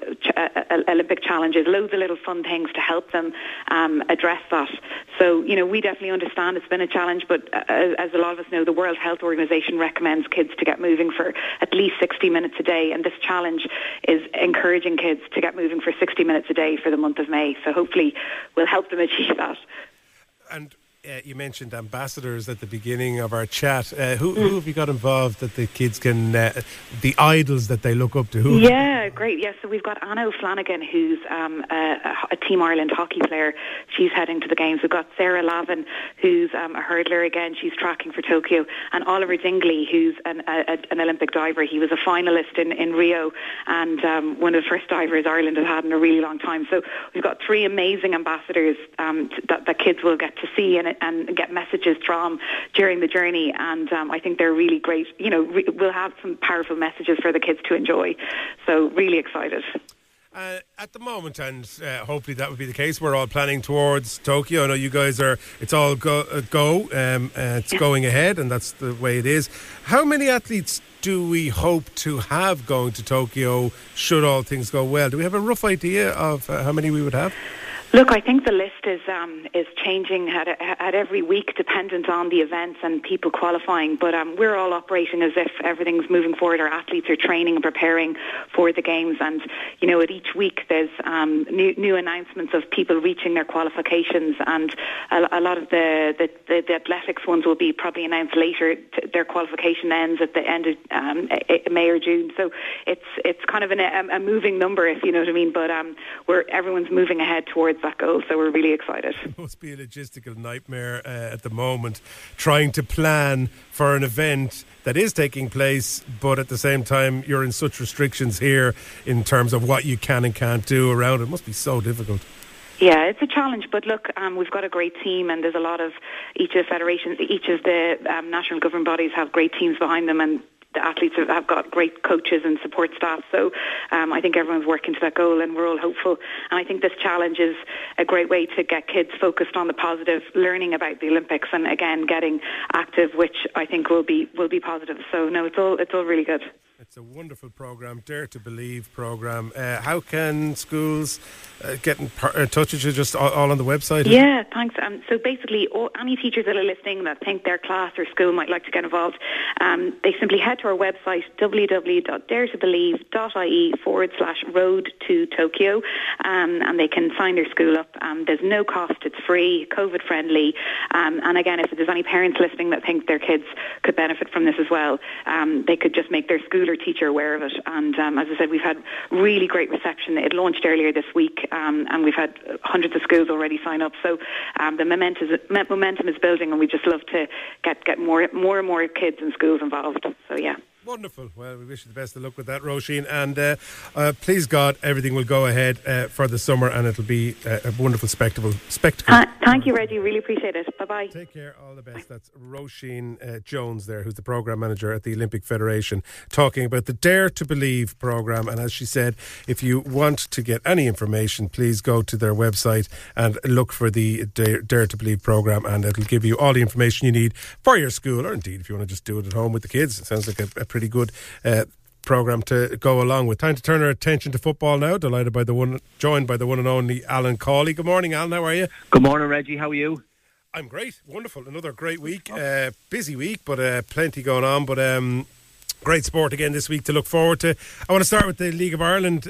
Speaker 12: challenges, loads of little fun things to help them address that. So, we definitely understand it's been a challenge, but as a lot of us know, the World Health Organization recommends kids to get moving for at least 60 minutes a day, and this challenge is encouraging kids to get moving for 60 minutes a day for the month of May. So hopefully we'll help them achieve that.
Speaker 7: And you mentioned ambassadors at the beginning of our chat. Who have you got involved that the kids can, the idols that they look up to?
Speaker 12: Yeah, great. Yeah, so we've got Anna O'Flanagan, who's a Team Ireland hockey player. She's heading to the games. We've got Sarah Lavin, who's a hurdler again. She's tracking for Tokyo. And Oliver Dingley, who's an Olympic diver. He was a finalist in Rio, and one of the first divers Ireland has had in a really long time. So we've got 3 amazing ambassadors that kids will get to see and get messages from during the journey, and I think they're really great. We'll have some powerful messages for the kids to enjoy, so really excited.
Speaker 7: At the moment, and hopefully that will be the case, we're all planning towards Tokyo. I know you guys are, it's all it's going ahead, and that's the way it is. How many athletes do we hope to have going to Tokyo should all things go well? Do we have a rough idea of how many we would have?
Speaker 12: Look, I think the list is changing at every week, dependent on the events and people qualifying. But we're all operating as if everything's moving forward. Our athletes are training and preparing for the games, and at each week there's new announcements of people reaching their qualifications, and a lot of the athletics ones will be probably announced later. Their qualification ends at the end of May or June, so it's kind of a moving number, if you know what I mean. But everyone's moving ahead towards that goal, so we're really excited.
Speaker 7: It must be a logistical nightmare at the moment, trying to plan for an event that is taking place, but at the same time you're in such restrictions here in terms of what you can and can't do around it. It must be so difficult.
Speaker 12: Yeah, it's a challenge, but look, we've got a great team, and there's a lot of each of the federations, each of the national governing bodies have great teams behind them, and the athletes have got great coaches and support staff. So I think everyone's working to that goal, and we're all hopeful. And I think this challenge is a great way to get kids focused on the positive, learning about the Olympics, and again getting active, which I think will be positive. So no, it's all really good.
Speaker 7: It's a wonderful programme, Dare to Believe programme. How can schools get in touch with you? Just all on the website?
Speaker 12: Yeah, thanks. So basically, any teachers that are listening that think their class or school might like to get involved, they simply head to our website, www.daretobelieve.ie/road to Tokyo, and they can sign their school up. There's no cost, it's free, COVID friendly. And again, if there's any parents listening that think their kids could benefit from this as well, they could just make their school or teacher aware of it. And as I said, we've had really great reception. It launched earlier this week, and we've had hundreds of schools already sign up. So the momentum is building, and we just love to get more and more kids and schools involved. So yeah.
Speaker 7: Wonderful. Well, we wish you the best of luck with that, Roisin, and please God, everything will go ahead for the summer, and it'll be a wonderful spectacle.
Speaker 12: Thank you, Reggie. Really appreciate it. Bye-bye.
Speaker 7: Take care. All the best. That's Roisin Jones there, who's the programme manager at the Olympic Federation, talking about the Dare to Believe programme. And as she said, if you want to get any information, please go to their website and look for the Dare to Believe programme, and it'll give you all the information you need for your school, or indeed if you want to just do it at home with the kids. It sounds like a pretty good programme to go along with. Time to turn our attention to football now. Joined by the one and only Alan Cawley. Good morning, Alan. How are you?
Speaker 13: Good morning, Reggie. How are you?
Speaker 7: I'm great, wonderful. Another great week, busy week, but plenty going on. But great sport again this week to look forward to. I want to start with the League of Ireland,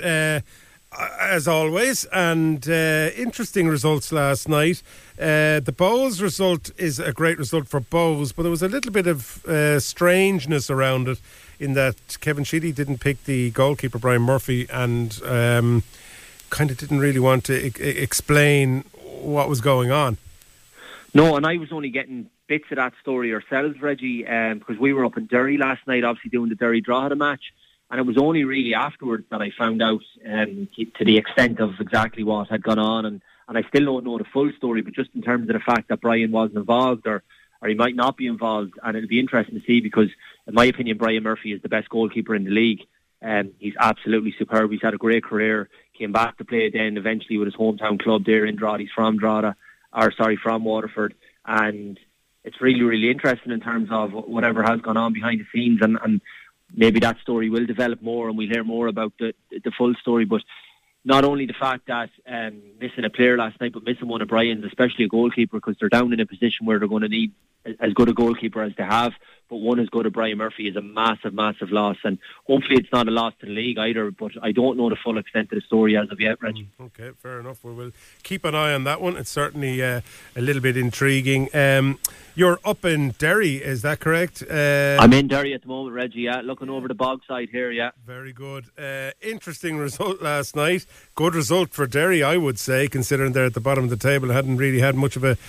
Speaker 7: as always, and interesting results last night. The Bohs result is a great result for Bohs, but there was a little bit of strangeness around it in that Kevin Sheedy didn't pick the goalkeeper Brian Murphy and kind of didn't really want to explain what was going on.
Speaker 13: No, and I was only getting bits of that story ourselves, Reggie, because we were up in Derry last night, obviously doing the Derry Drogheda match, and it was only really afterwards that I found out to the extent of exactly what had gone on, and I still don't know the full story, but just in terms of the fact that Brian wasn't involved or he might not be involved, and it'll be interesting to see because, in my opinion, Brian Murphy is the best goalkeeper in the league. He's absolutely superb. He's had a great career, came back to play then eventually with his hometown club there in Drogheda. He's from from Waterford, and it's really, really interesting in terms of whatever has gone on behind the scenes, and maybe that story will develop more and we'll hear more about the full story. But not only the fact that missing a player last night, but missing one of Brian's, especially a goalkeeper, because they're down in a position where they're going to need as good a goalkeeper as they have, but one as good as Brian Murphy is a massive, massive loss, and hopefully it's not a loss to the league either, but I don't know the full extent of the story as of yet, Reggie.
Speaker 7: Okay, fair enough. We'll keep an eye on that one. It's certainly a little bit intriguing. You're up in Derry, is that correct?
Speaker 13: I'm in Derry at the moment, Reggie, yeah, looking over the bog side here, yeah.
Speaker 7: Very good. Interesting result last night. Good result for Derry, I would say, considering they're at the bottom of the table. Hadn't really had much of a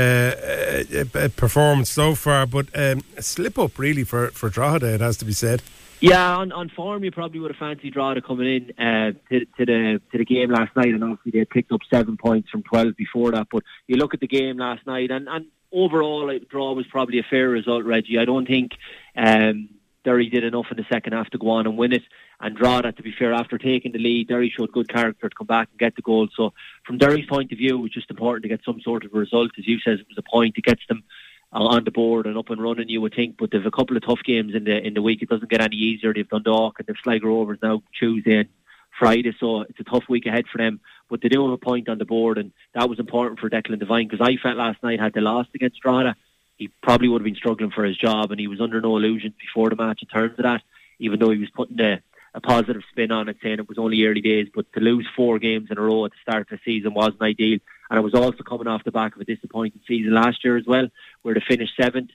Speaker 7: performance so far, but a slip up really for Drogheda, it has to be said.
Speaker 13: Yeah, on form you probably would have fancied Drogheda coming in to the game last night, and obviously they had picked up 7 points from 12 before that, but you look at the game last night and overall draw was probably a fair result, Reggie. I don't think Derry did enough in the second half to go on and win it, and Drogheda, to be fair, after taking the lead, Derry showed good character to come back and get the goal. So from Derry's point of view, it was just important to get some sort of a result. As you said, it was a point that gets them on the board and up and running, you would think, but they've a couple of tough games in the week. It doesn't get any easier. They've Dundalk and they've Sligo Rovers now Tuesday and Friday, so it's a tough week ahead for them, but they do have a point on the board, and that was important for Declan Devine, because I felt last night had they lost against Drogheda, he probably would have been struggling for his job, and he was under no illusions before the match in terms of that, even though he was putting a positive spin on it, saying it was only early days. But to lose 4 games in a row at the start of the season wasn't ideal, and it was also coming off the back of a disappointing season last year as well, where they finished 7th.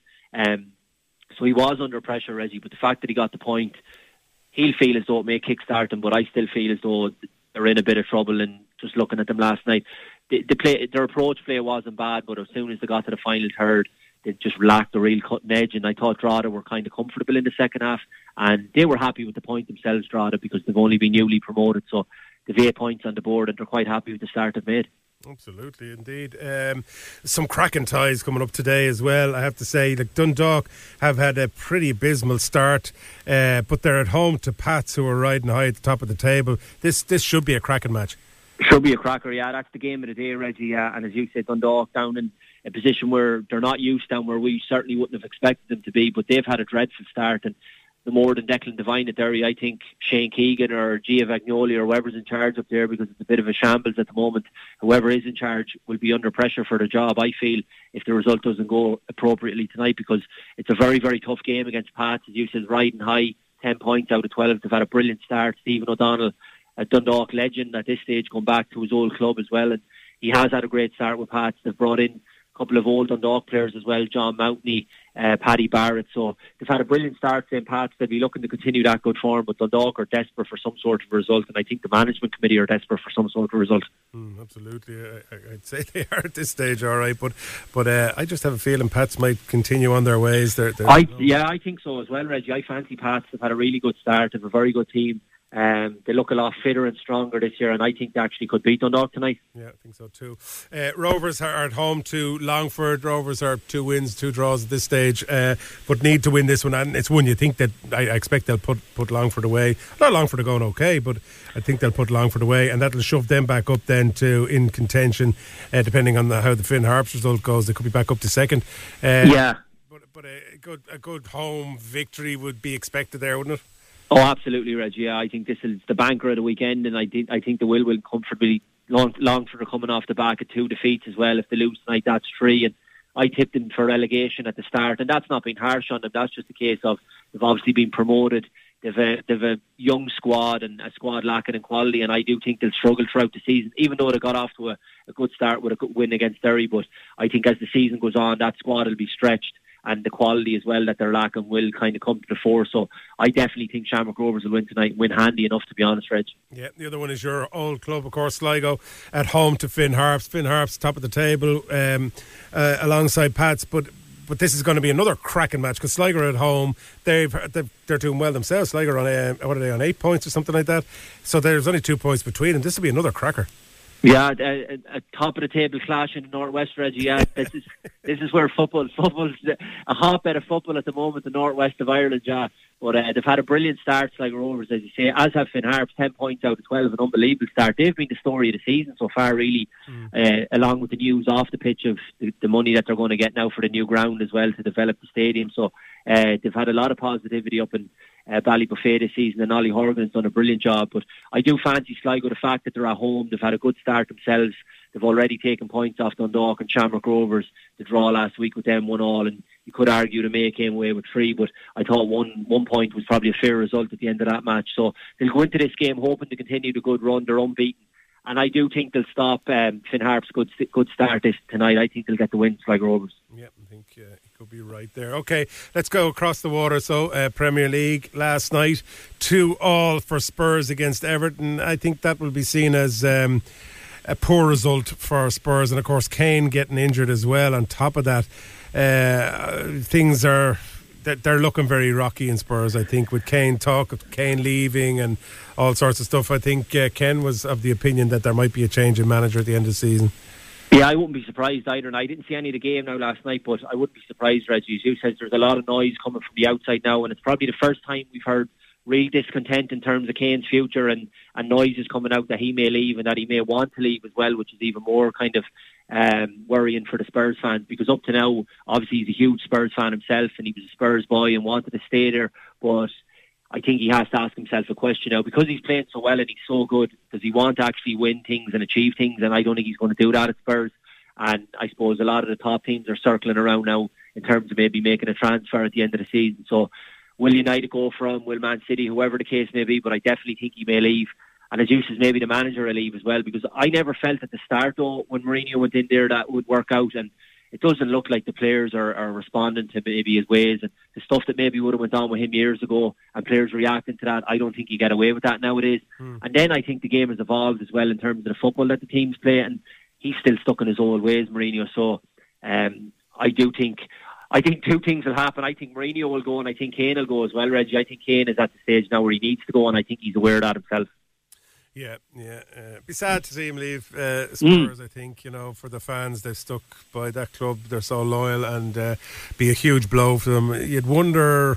Speaker 13: So he was under pressure, Reggie, but the fact that he got the point, he'll feel as though it may kickstart him, but I still feel as though they're in a bit of trouble. And just looking at them last night, their approach play wasn't bad, but as soon as they got to the final third, they just lacked a real cutting edge, and I thought Drogheda were kind of comfortable in the second half, and they were happy with the point themselves, Drogheda, because they've only been newly promoted, so they've 8 points on the board and they're quite happy with the start they've made.
Speaker 7: Absolutely, indeed. Some cracking ties coming up today as well, I have to say. Like Dundalk have had a pretty abysmal start, but they're at home to Pats, who are riding high at the top of the table. This should be a cracking match.
Speaker 13: Should be a cracker, yeah. That's the game of the day, Reggie. Yeah. And as you said, Dundalk down in a position where they're not used down, where we certainly wouldn't have expected them to be, but they've had a dreadful start, and the more than Declan Devine at Derry, I think Shane Keegan or Gia Vagnoli or whoever's in charge up there, because it's a bit of a shambles at the moment, whoever is in charge will be under pressure for the job, I feel, if the result doesn't go appropriately tonight, because it's a very, very tough game against Pats, as you said, riding high, 10 points out of 12. They've had a brilliant start. Stephen O'Donnell, a Dundalk legend at this stage, come back to his old club as well, and he has had a great start with Pats. They've brought in a couple of old Dundalk players as well, John Mountney, Paddy Barrett, so they've had a brilliant start. St. Pat's, they'll be looking to continue that good form, but Dundalk are desperate for some sort of result, and I think the management committee are desperate for some sort of result.
Speaker 7: Absolutely, I'd say they are at this stage, all right, but I just have a feeling Pats might continue on their ways.
Speaker 13: I think so as well, Reggie. I fancy Pats. They've had a really good start, they've a very good team. They look a lot fitter and stronger this year, and I think they actually could beat Dundalk tonight.
Speaker 7: Yeah, I think so too. Rovers are at home to Longford. Rovers are 2 wins, 2 draws at this stage, but need to win this one, and it's one you think that I expect they'll put Longford away. Not Longford are going okay, but I think they'll put Longford away, and that'll shove them back up then to in contention, depending on how the Finn Harps result goes. They could be back up to second.
Speaker 13: Yeah.
Speaker 7: But a good home victory would be expected there, wouldn't it?
Speaker 13: Oh, absolutely, Reggie. Yeah, I think this is the banker of the weekend, and I think they will comfortably. Longford are coming off the back of 2 defeats as well. If they lose tonight, that's 3. And I tipped them for relegation at the start, and that's not been harsh on them. That's just a case of they've obviously been promoted. They've a young squad and a squad lacking in quality, and I do think they'll struggle throughout the season, even though they got off to a good start with a good win against Derry. But I think as the season goes on, that squad will be stretched, and the quality as well that they're lacking will kind of come to the fore. So I definitely think Shamrock Rovers will win tonight and win handy enough, to be honest, Reg.
Speaker 7: Yeah, the other one is your old club, of course, Sligo, at home to Finn Harps. Finn Harps, top of the table, alongside Pats, but this is going to be another cracking match because Sligo are at home. They're doing well themselves. Sligo are on, what are they, on 8 points or something like that? So there's only 2 points between them. This will be another cracker.
Speaker 13: Yeah, a top of the table clash in the Northwest, Reggie. Yeah, this is where football's a hotbed of football at the moment, the Northwest of Ireland. Yeah, but they've had a brilliant start, Sligo Rovers, as you say, as have Finn Harps, 10 points out of 12, an unbelievable start. They've been the story of the season so far, really, along with the news off the pitch of the money that they're going to get now for the new ground as well to develop the stadium. So they've had a lot of positivity up in Ballybuffet this season, and Ollie Horgan's done a brilliant job. But I do fancy Sligo, the fact that they're at home, they've had a good start themselves, they've already taken points off Dundalk and Shamrock Rovers. The draw last week with them 1-1, and you could argue the May came away with 3, but I thought one point was probably a fair result at the end of that match. So they'll go into this game hoping to continue the good run. They're unbeaten, and I do think they'll stop Finn Harps' good start tonight. I think they'll get the win, Sligo Rovers.
Speaker 7: Yeah, I think you could be right there. Okay, let's go across the water. So Premier League last night, 2-2 for Spurs against Everton. I think that will be seen as a poor result for Spurs, and of course Kane getting injured as well. On top of that, things are they're looking very rocky in Spurs, I think, with talk of Kane leaving and all sorts of stuff. I think Ken was of the opinion that there might be a change in manager at the end of the season.
Speaker 13: Yeah, I wouldn't be surprised either, and I didn't see any of the game now last night, but I wouldn't be surprised, Reggie. As you said, there's a lot of noise coming from the outside now, and it's probably the first time we've heard real discontent in terms of Kane's future, and noises coming out that he may leave and that he may want to leave as well, which is even more kind of worrying for the Spurs fans, because up to now, obviously he's a huge Spurs fan himself, and he was a Spurs boy and wanted to stay there, but I think he has to ask himself a question now, because he's playing so well and he's so good, does he want to actually win things and achieve things? And I don't think he's going to do that at Spurs. And I suppose a lot of the top teams are circling around now in terms of maybe making a transfer at the end of the season. So will United go for him? Will Man City? Whoever the case may be, but I definitely think he may leave. And as you said, maybe the manager will leave as well, because I never felt at the start, though, when Mourinho went in there, that would work out. And it doesn't look like the players are responding to maybe his ways, and the stuff that maybe would have went on with him years ago, and players reacting to that. I don't think you get away with that nowadays. And then I think the game has evolved as well in terms of the football that the teams play, and he's still stuck in his old ways, Mourinho. So I think two things will happen. I think Mourinho will go, and I think Kane will go as well, Reggie. I think Kane is at the stage now where he needs to go, and I think he's aware of that himself.
Speaker 7: Yeah. Be sad to see him leave Spurs, I think, for the fans. They've stuck by that club. They're so loyal, and be a huge blow for them. You'd wonder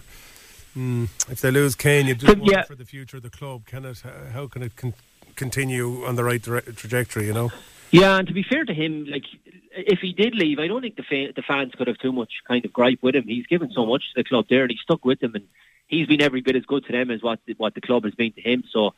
Speaker 7: if they lose Kane, you'd just wonder for the future of the club. How can it continue on the right trajectory,
Speaker 13: Yeah, and to be fair to him, like, if he did leave, I don't think the fans could have too much kind of gripe with him. He's given so much to the club there, and he's stuck with them, and he's been every bit as good to them as what the club has been to him. So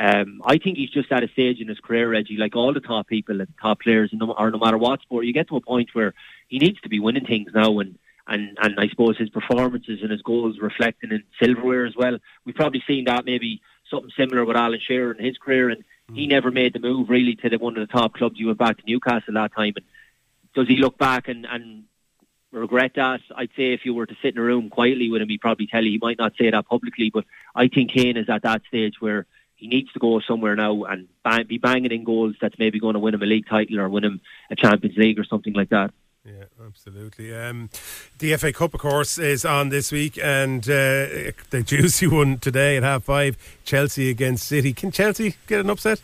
Speaker 13: I think he's just at a stage in his career, Reggie, like all the top people and top players, or no matter what sport, you get to a point where he needs to be winning things now, and I suppose his performances and his goals reflecting in silverware as well. We've probably seen that, maybe something similar with Alan Shearer in his career, and he never made the move really to one of the top clubs. He went back to Newcastle that time, and does he look back and regret that? I'd say if you were to sit in a room quietly with him, he'd probably tell you. He might not say that publicly, but I think Kane is at that stage where he needs to go somewhere now and be banging in goals that's maybe going to win him a league title or win him a Champions League or something like that.
Speaker 7: Yeah, absolutely. The FA Cup, of course, is on this week, and the juicy one today at 5:30, Chelsea against City. Can Chelsea get an upset?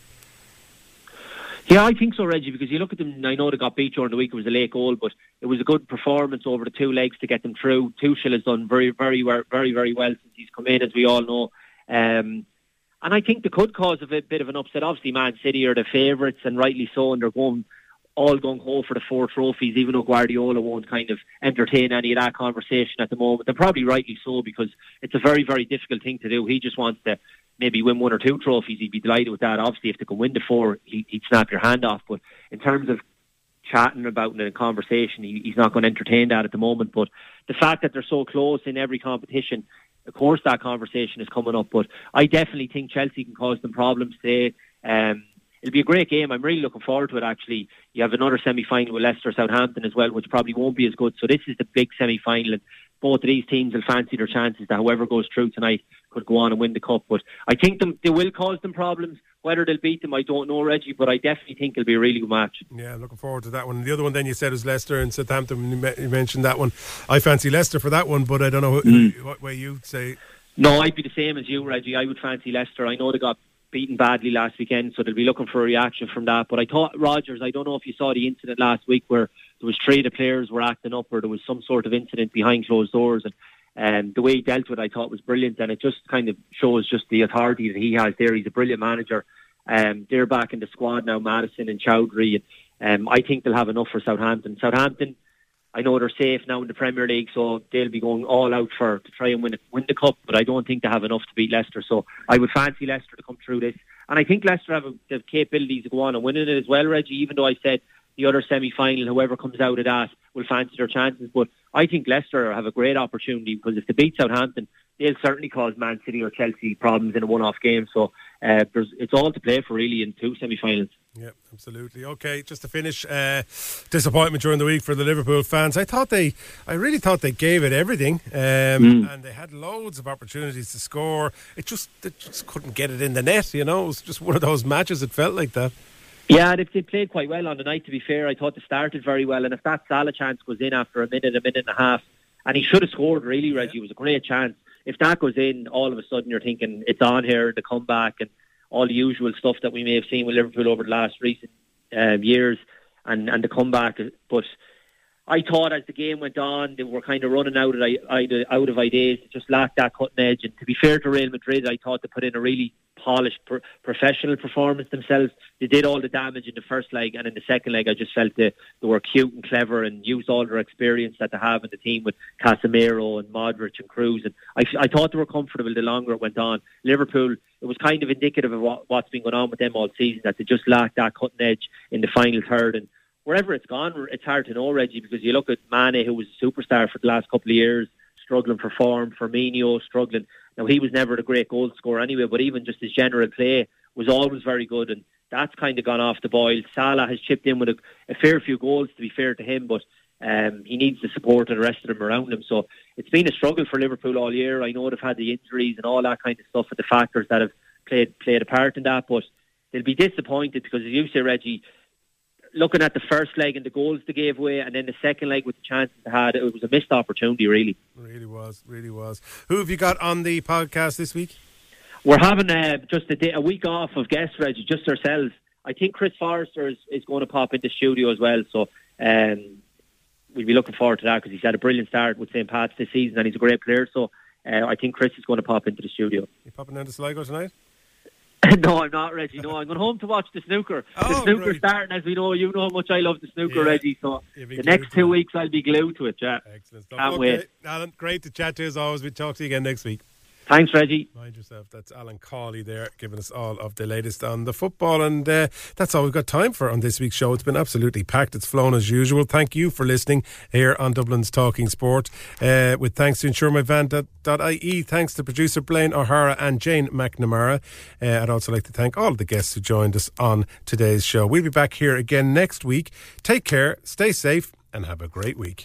Speaker 13: Yeah, I think so, Reggie, because you look at them, I know they got beat during the week, it was a late goal, but it was a good performance over the two legs to get them through. Tuchel has done very, very, very, very well since he's come in, as we all know. And I think they could cause a bit of an upset. Obviously, Man City are the favourites, and rightly so, and they're going gung-ho for the 4 trophies, even though Guardiola won't kind of entertain any of that conversation at the moment. They're probably rightly so, because it's a very, very difficult thing to do. He just wants to maybe win 1 or 2 trophies. He'd be delighted with that. Obviously, if they can win the 4, he'd snap your hand off. But in terms of chatting about in a conversation. He's not going to entertain that at the moment. But the fact that they're so close in every competition, of course that conversation is coming up. But I definitely think Chelsea can cause them problems today. It'll be a great game. I'm really looking forward to it, actually. You have another semi-final with Leicester Southampton as well, which probably won't be as good. So this is the big semi-final, and both of these teams will fancy their chances that whoever goes through tonight could go on and win the cup. But I think they will cause them problems. Whether they'll beat them, I don't know, Reggie, but I definitely think it'll be a really good match.
Speaker 7: Yeah, I'm looking forward to that one. The other one then you said was Leicester and Southampton. You mentioned that one. I fancy Leicester for that one, but I don't know what way you'd say.
Speaker 13: No, I'd be the same as you, Reggie. I would fancy Leicester. I know they got beaten badly last weekend, so they'll be looking for a reaction from that. But I thought Rodgers, I don't know if you saw the incident last week where there was 3 of the players were acting up, or there was some sort of incident behind closed doors, and the way he dealt with it I thought was brilliant, and it just kind of shows just the authority that he has there. He's a brilliant manager. They're back in the squad now, Maddison and Chowdhury, and I think they'll have enough for Southampton. Southampton, I know they're safe now in the Premier League, so they'll be going all out to try and win the cup, but I don't think they have enough to beat Leicester, so I would fancy Leicester to come through this. And I think Leicester have the capabilities to go on and winning it as well, Reggie, even though I said the other semi-final, whoever comes out of that will fancy their chances. But I think Leicester have a great opportunity, because if they beat Southampton, they'll certainly cause Man City or Chelsea problems in a one-off game. So it's all to play for, really, in 2 semi-finals.
Speaker 7: Yeah, absolutely. Okay, just to finish, disappointment during the week for the Liverpool fans. I really thought they gave it everything, and they had loads of opportunities to score. They just couldn't get it in the net. You know, it was just one of those matches. It felt like that.
Speaker 13: Yeah, they played quite well on the night, to be fair. I thought they started very well, and if that Salah chance goes in after a minute and a half, and he should have scored, really, Reggie, it was a great chance. If that goes in, all of a sudden you're thinking it's on here, the comeback and all the usual stuff that we may have seen with Liverpool over the last recent years, and the comeback. But I thought as the game went on, they were kind of running out of ideas. They just lacked that cutting edge. And to be fair to Real Madrid, I thought they put in a really polished professional performance themselves. They did all the damage in the first leg, and in the second leg I just felt they were cute and clever and used all their experience that they have in the team with Casemiro and Modric and Kroos, and I thought they were comfortable the longer it went on. Liverpool, it was kind of indicative of what's been going on with them all season, that they just lacked that cutting edge in the final third. And wherever it's gone, it's hard to know, Reggie, because you look at Mane, who was a superstar for the last couple of years, struggling for form. Firmino struggling. Now, he was never a great goal scorer anyway, but even just his general play was always very good, and that's kind of gone off the boil. Salah has chipped in with a fair few goals, to be fair to him, but he needs the support of the rest of them around him. So it's been a struggle for Liverpool all year. I know they've had the injuries and all that kind of stuff, with the factors that have played a part in that, but they'll be disappointed because, as you say, Reggie, looking at the first leg and the goals they gave away, and then the second leg with the chances they had, it was a missed opportunity, really.
Speaker 7: Really was. Who have you got on the podcast this week?
Speaker 13: We're having just a week off of guests, Reggie, just ourselves. I think Chris Forrester is going to pop into studio as well, so we'll be looking forward to that, because he's had a brilliant start with St. Pat's this season and he's a great player, so I think Chris is going to pop into the studio.
Speaker 7: You popping down to Sligo tonight?
Speaker 13: No, I'm not, Reggie. No, I'm going home to watch the snooker. The snooker's starting, as we know. You know how much I love the snooker, Reggie. So the next 2 weeks I'll be glued to it. Yeah.
Speaker 7: Excellent stuff.
Speaker 13: Can't wait.
Speaker 7: Alan, great to chat to you as always. We'll talk to you again next week.
Speaker 13: Thanks, Reggie.
Speaker 7: Mind yourself. That's Alan Cawley there, giving us all of the latest on the football. And that's all we've got time for on this week's show. It's been absolutely packed. It's flown as usual. Thank you for listening here on Dublin's Talking Sport. With thanks to InsureMyVan.ie. Thanks to producer Blaine O'Hara and Jane McNamara. I'd also like to thank all of the guests who joined us on today's show. We'll be back here again next week. Take care, stay safe, and have a great week.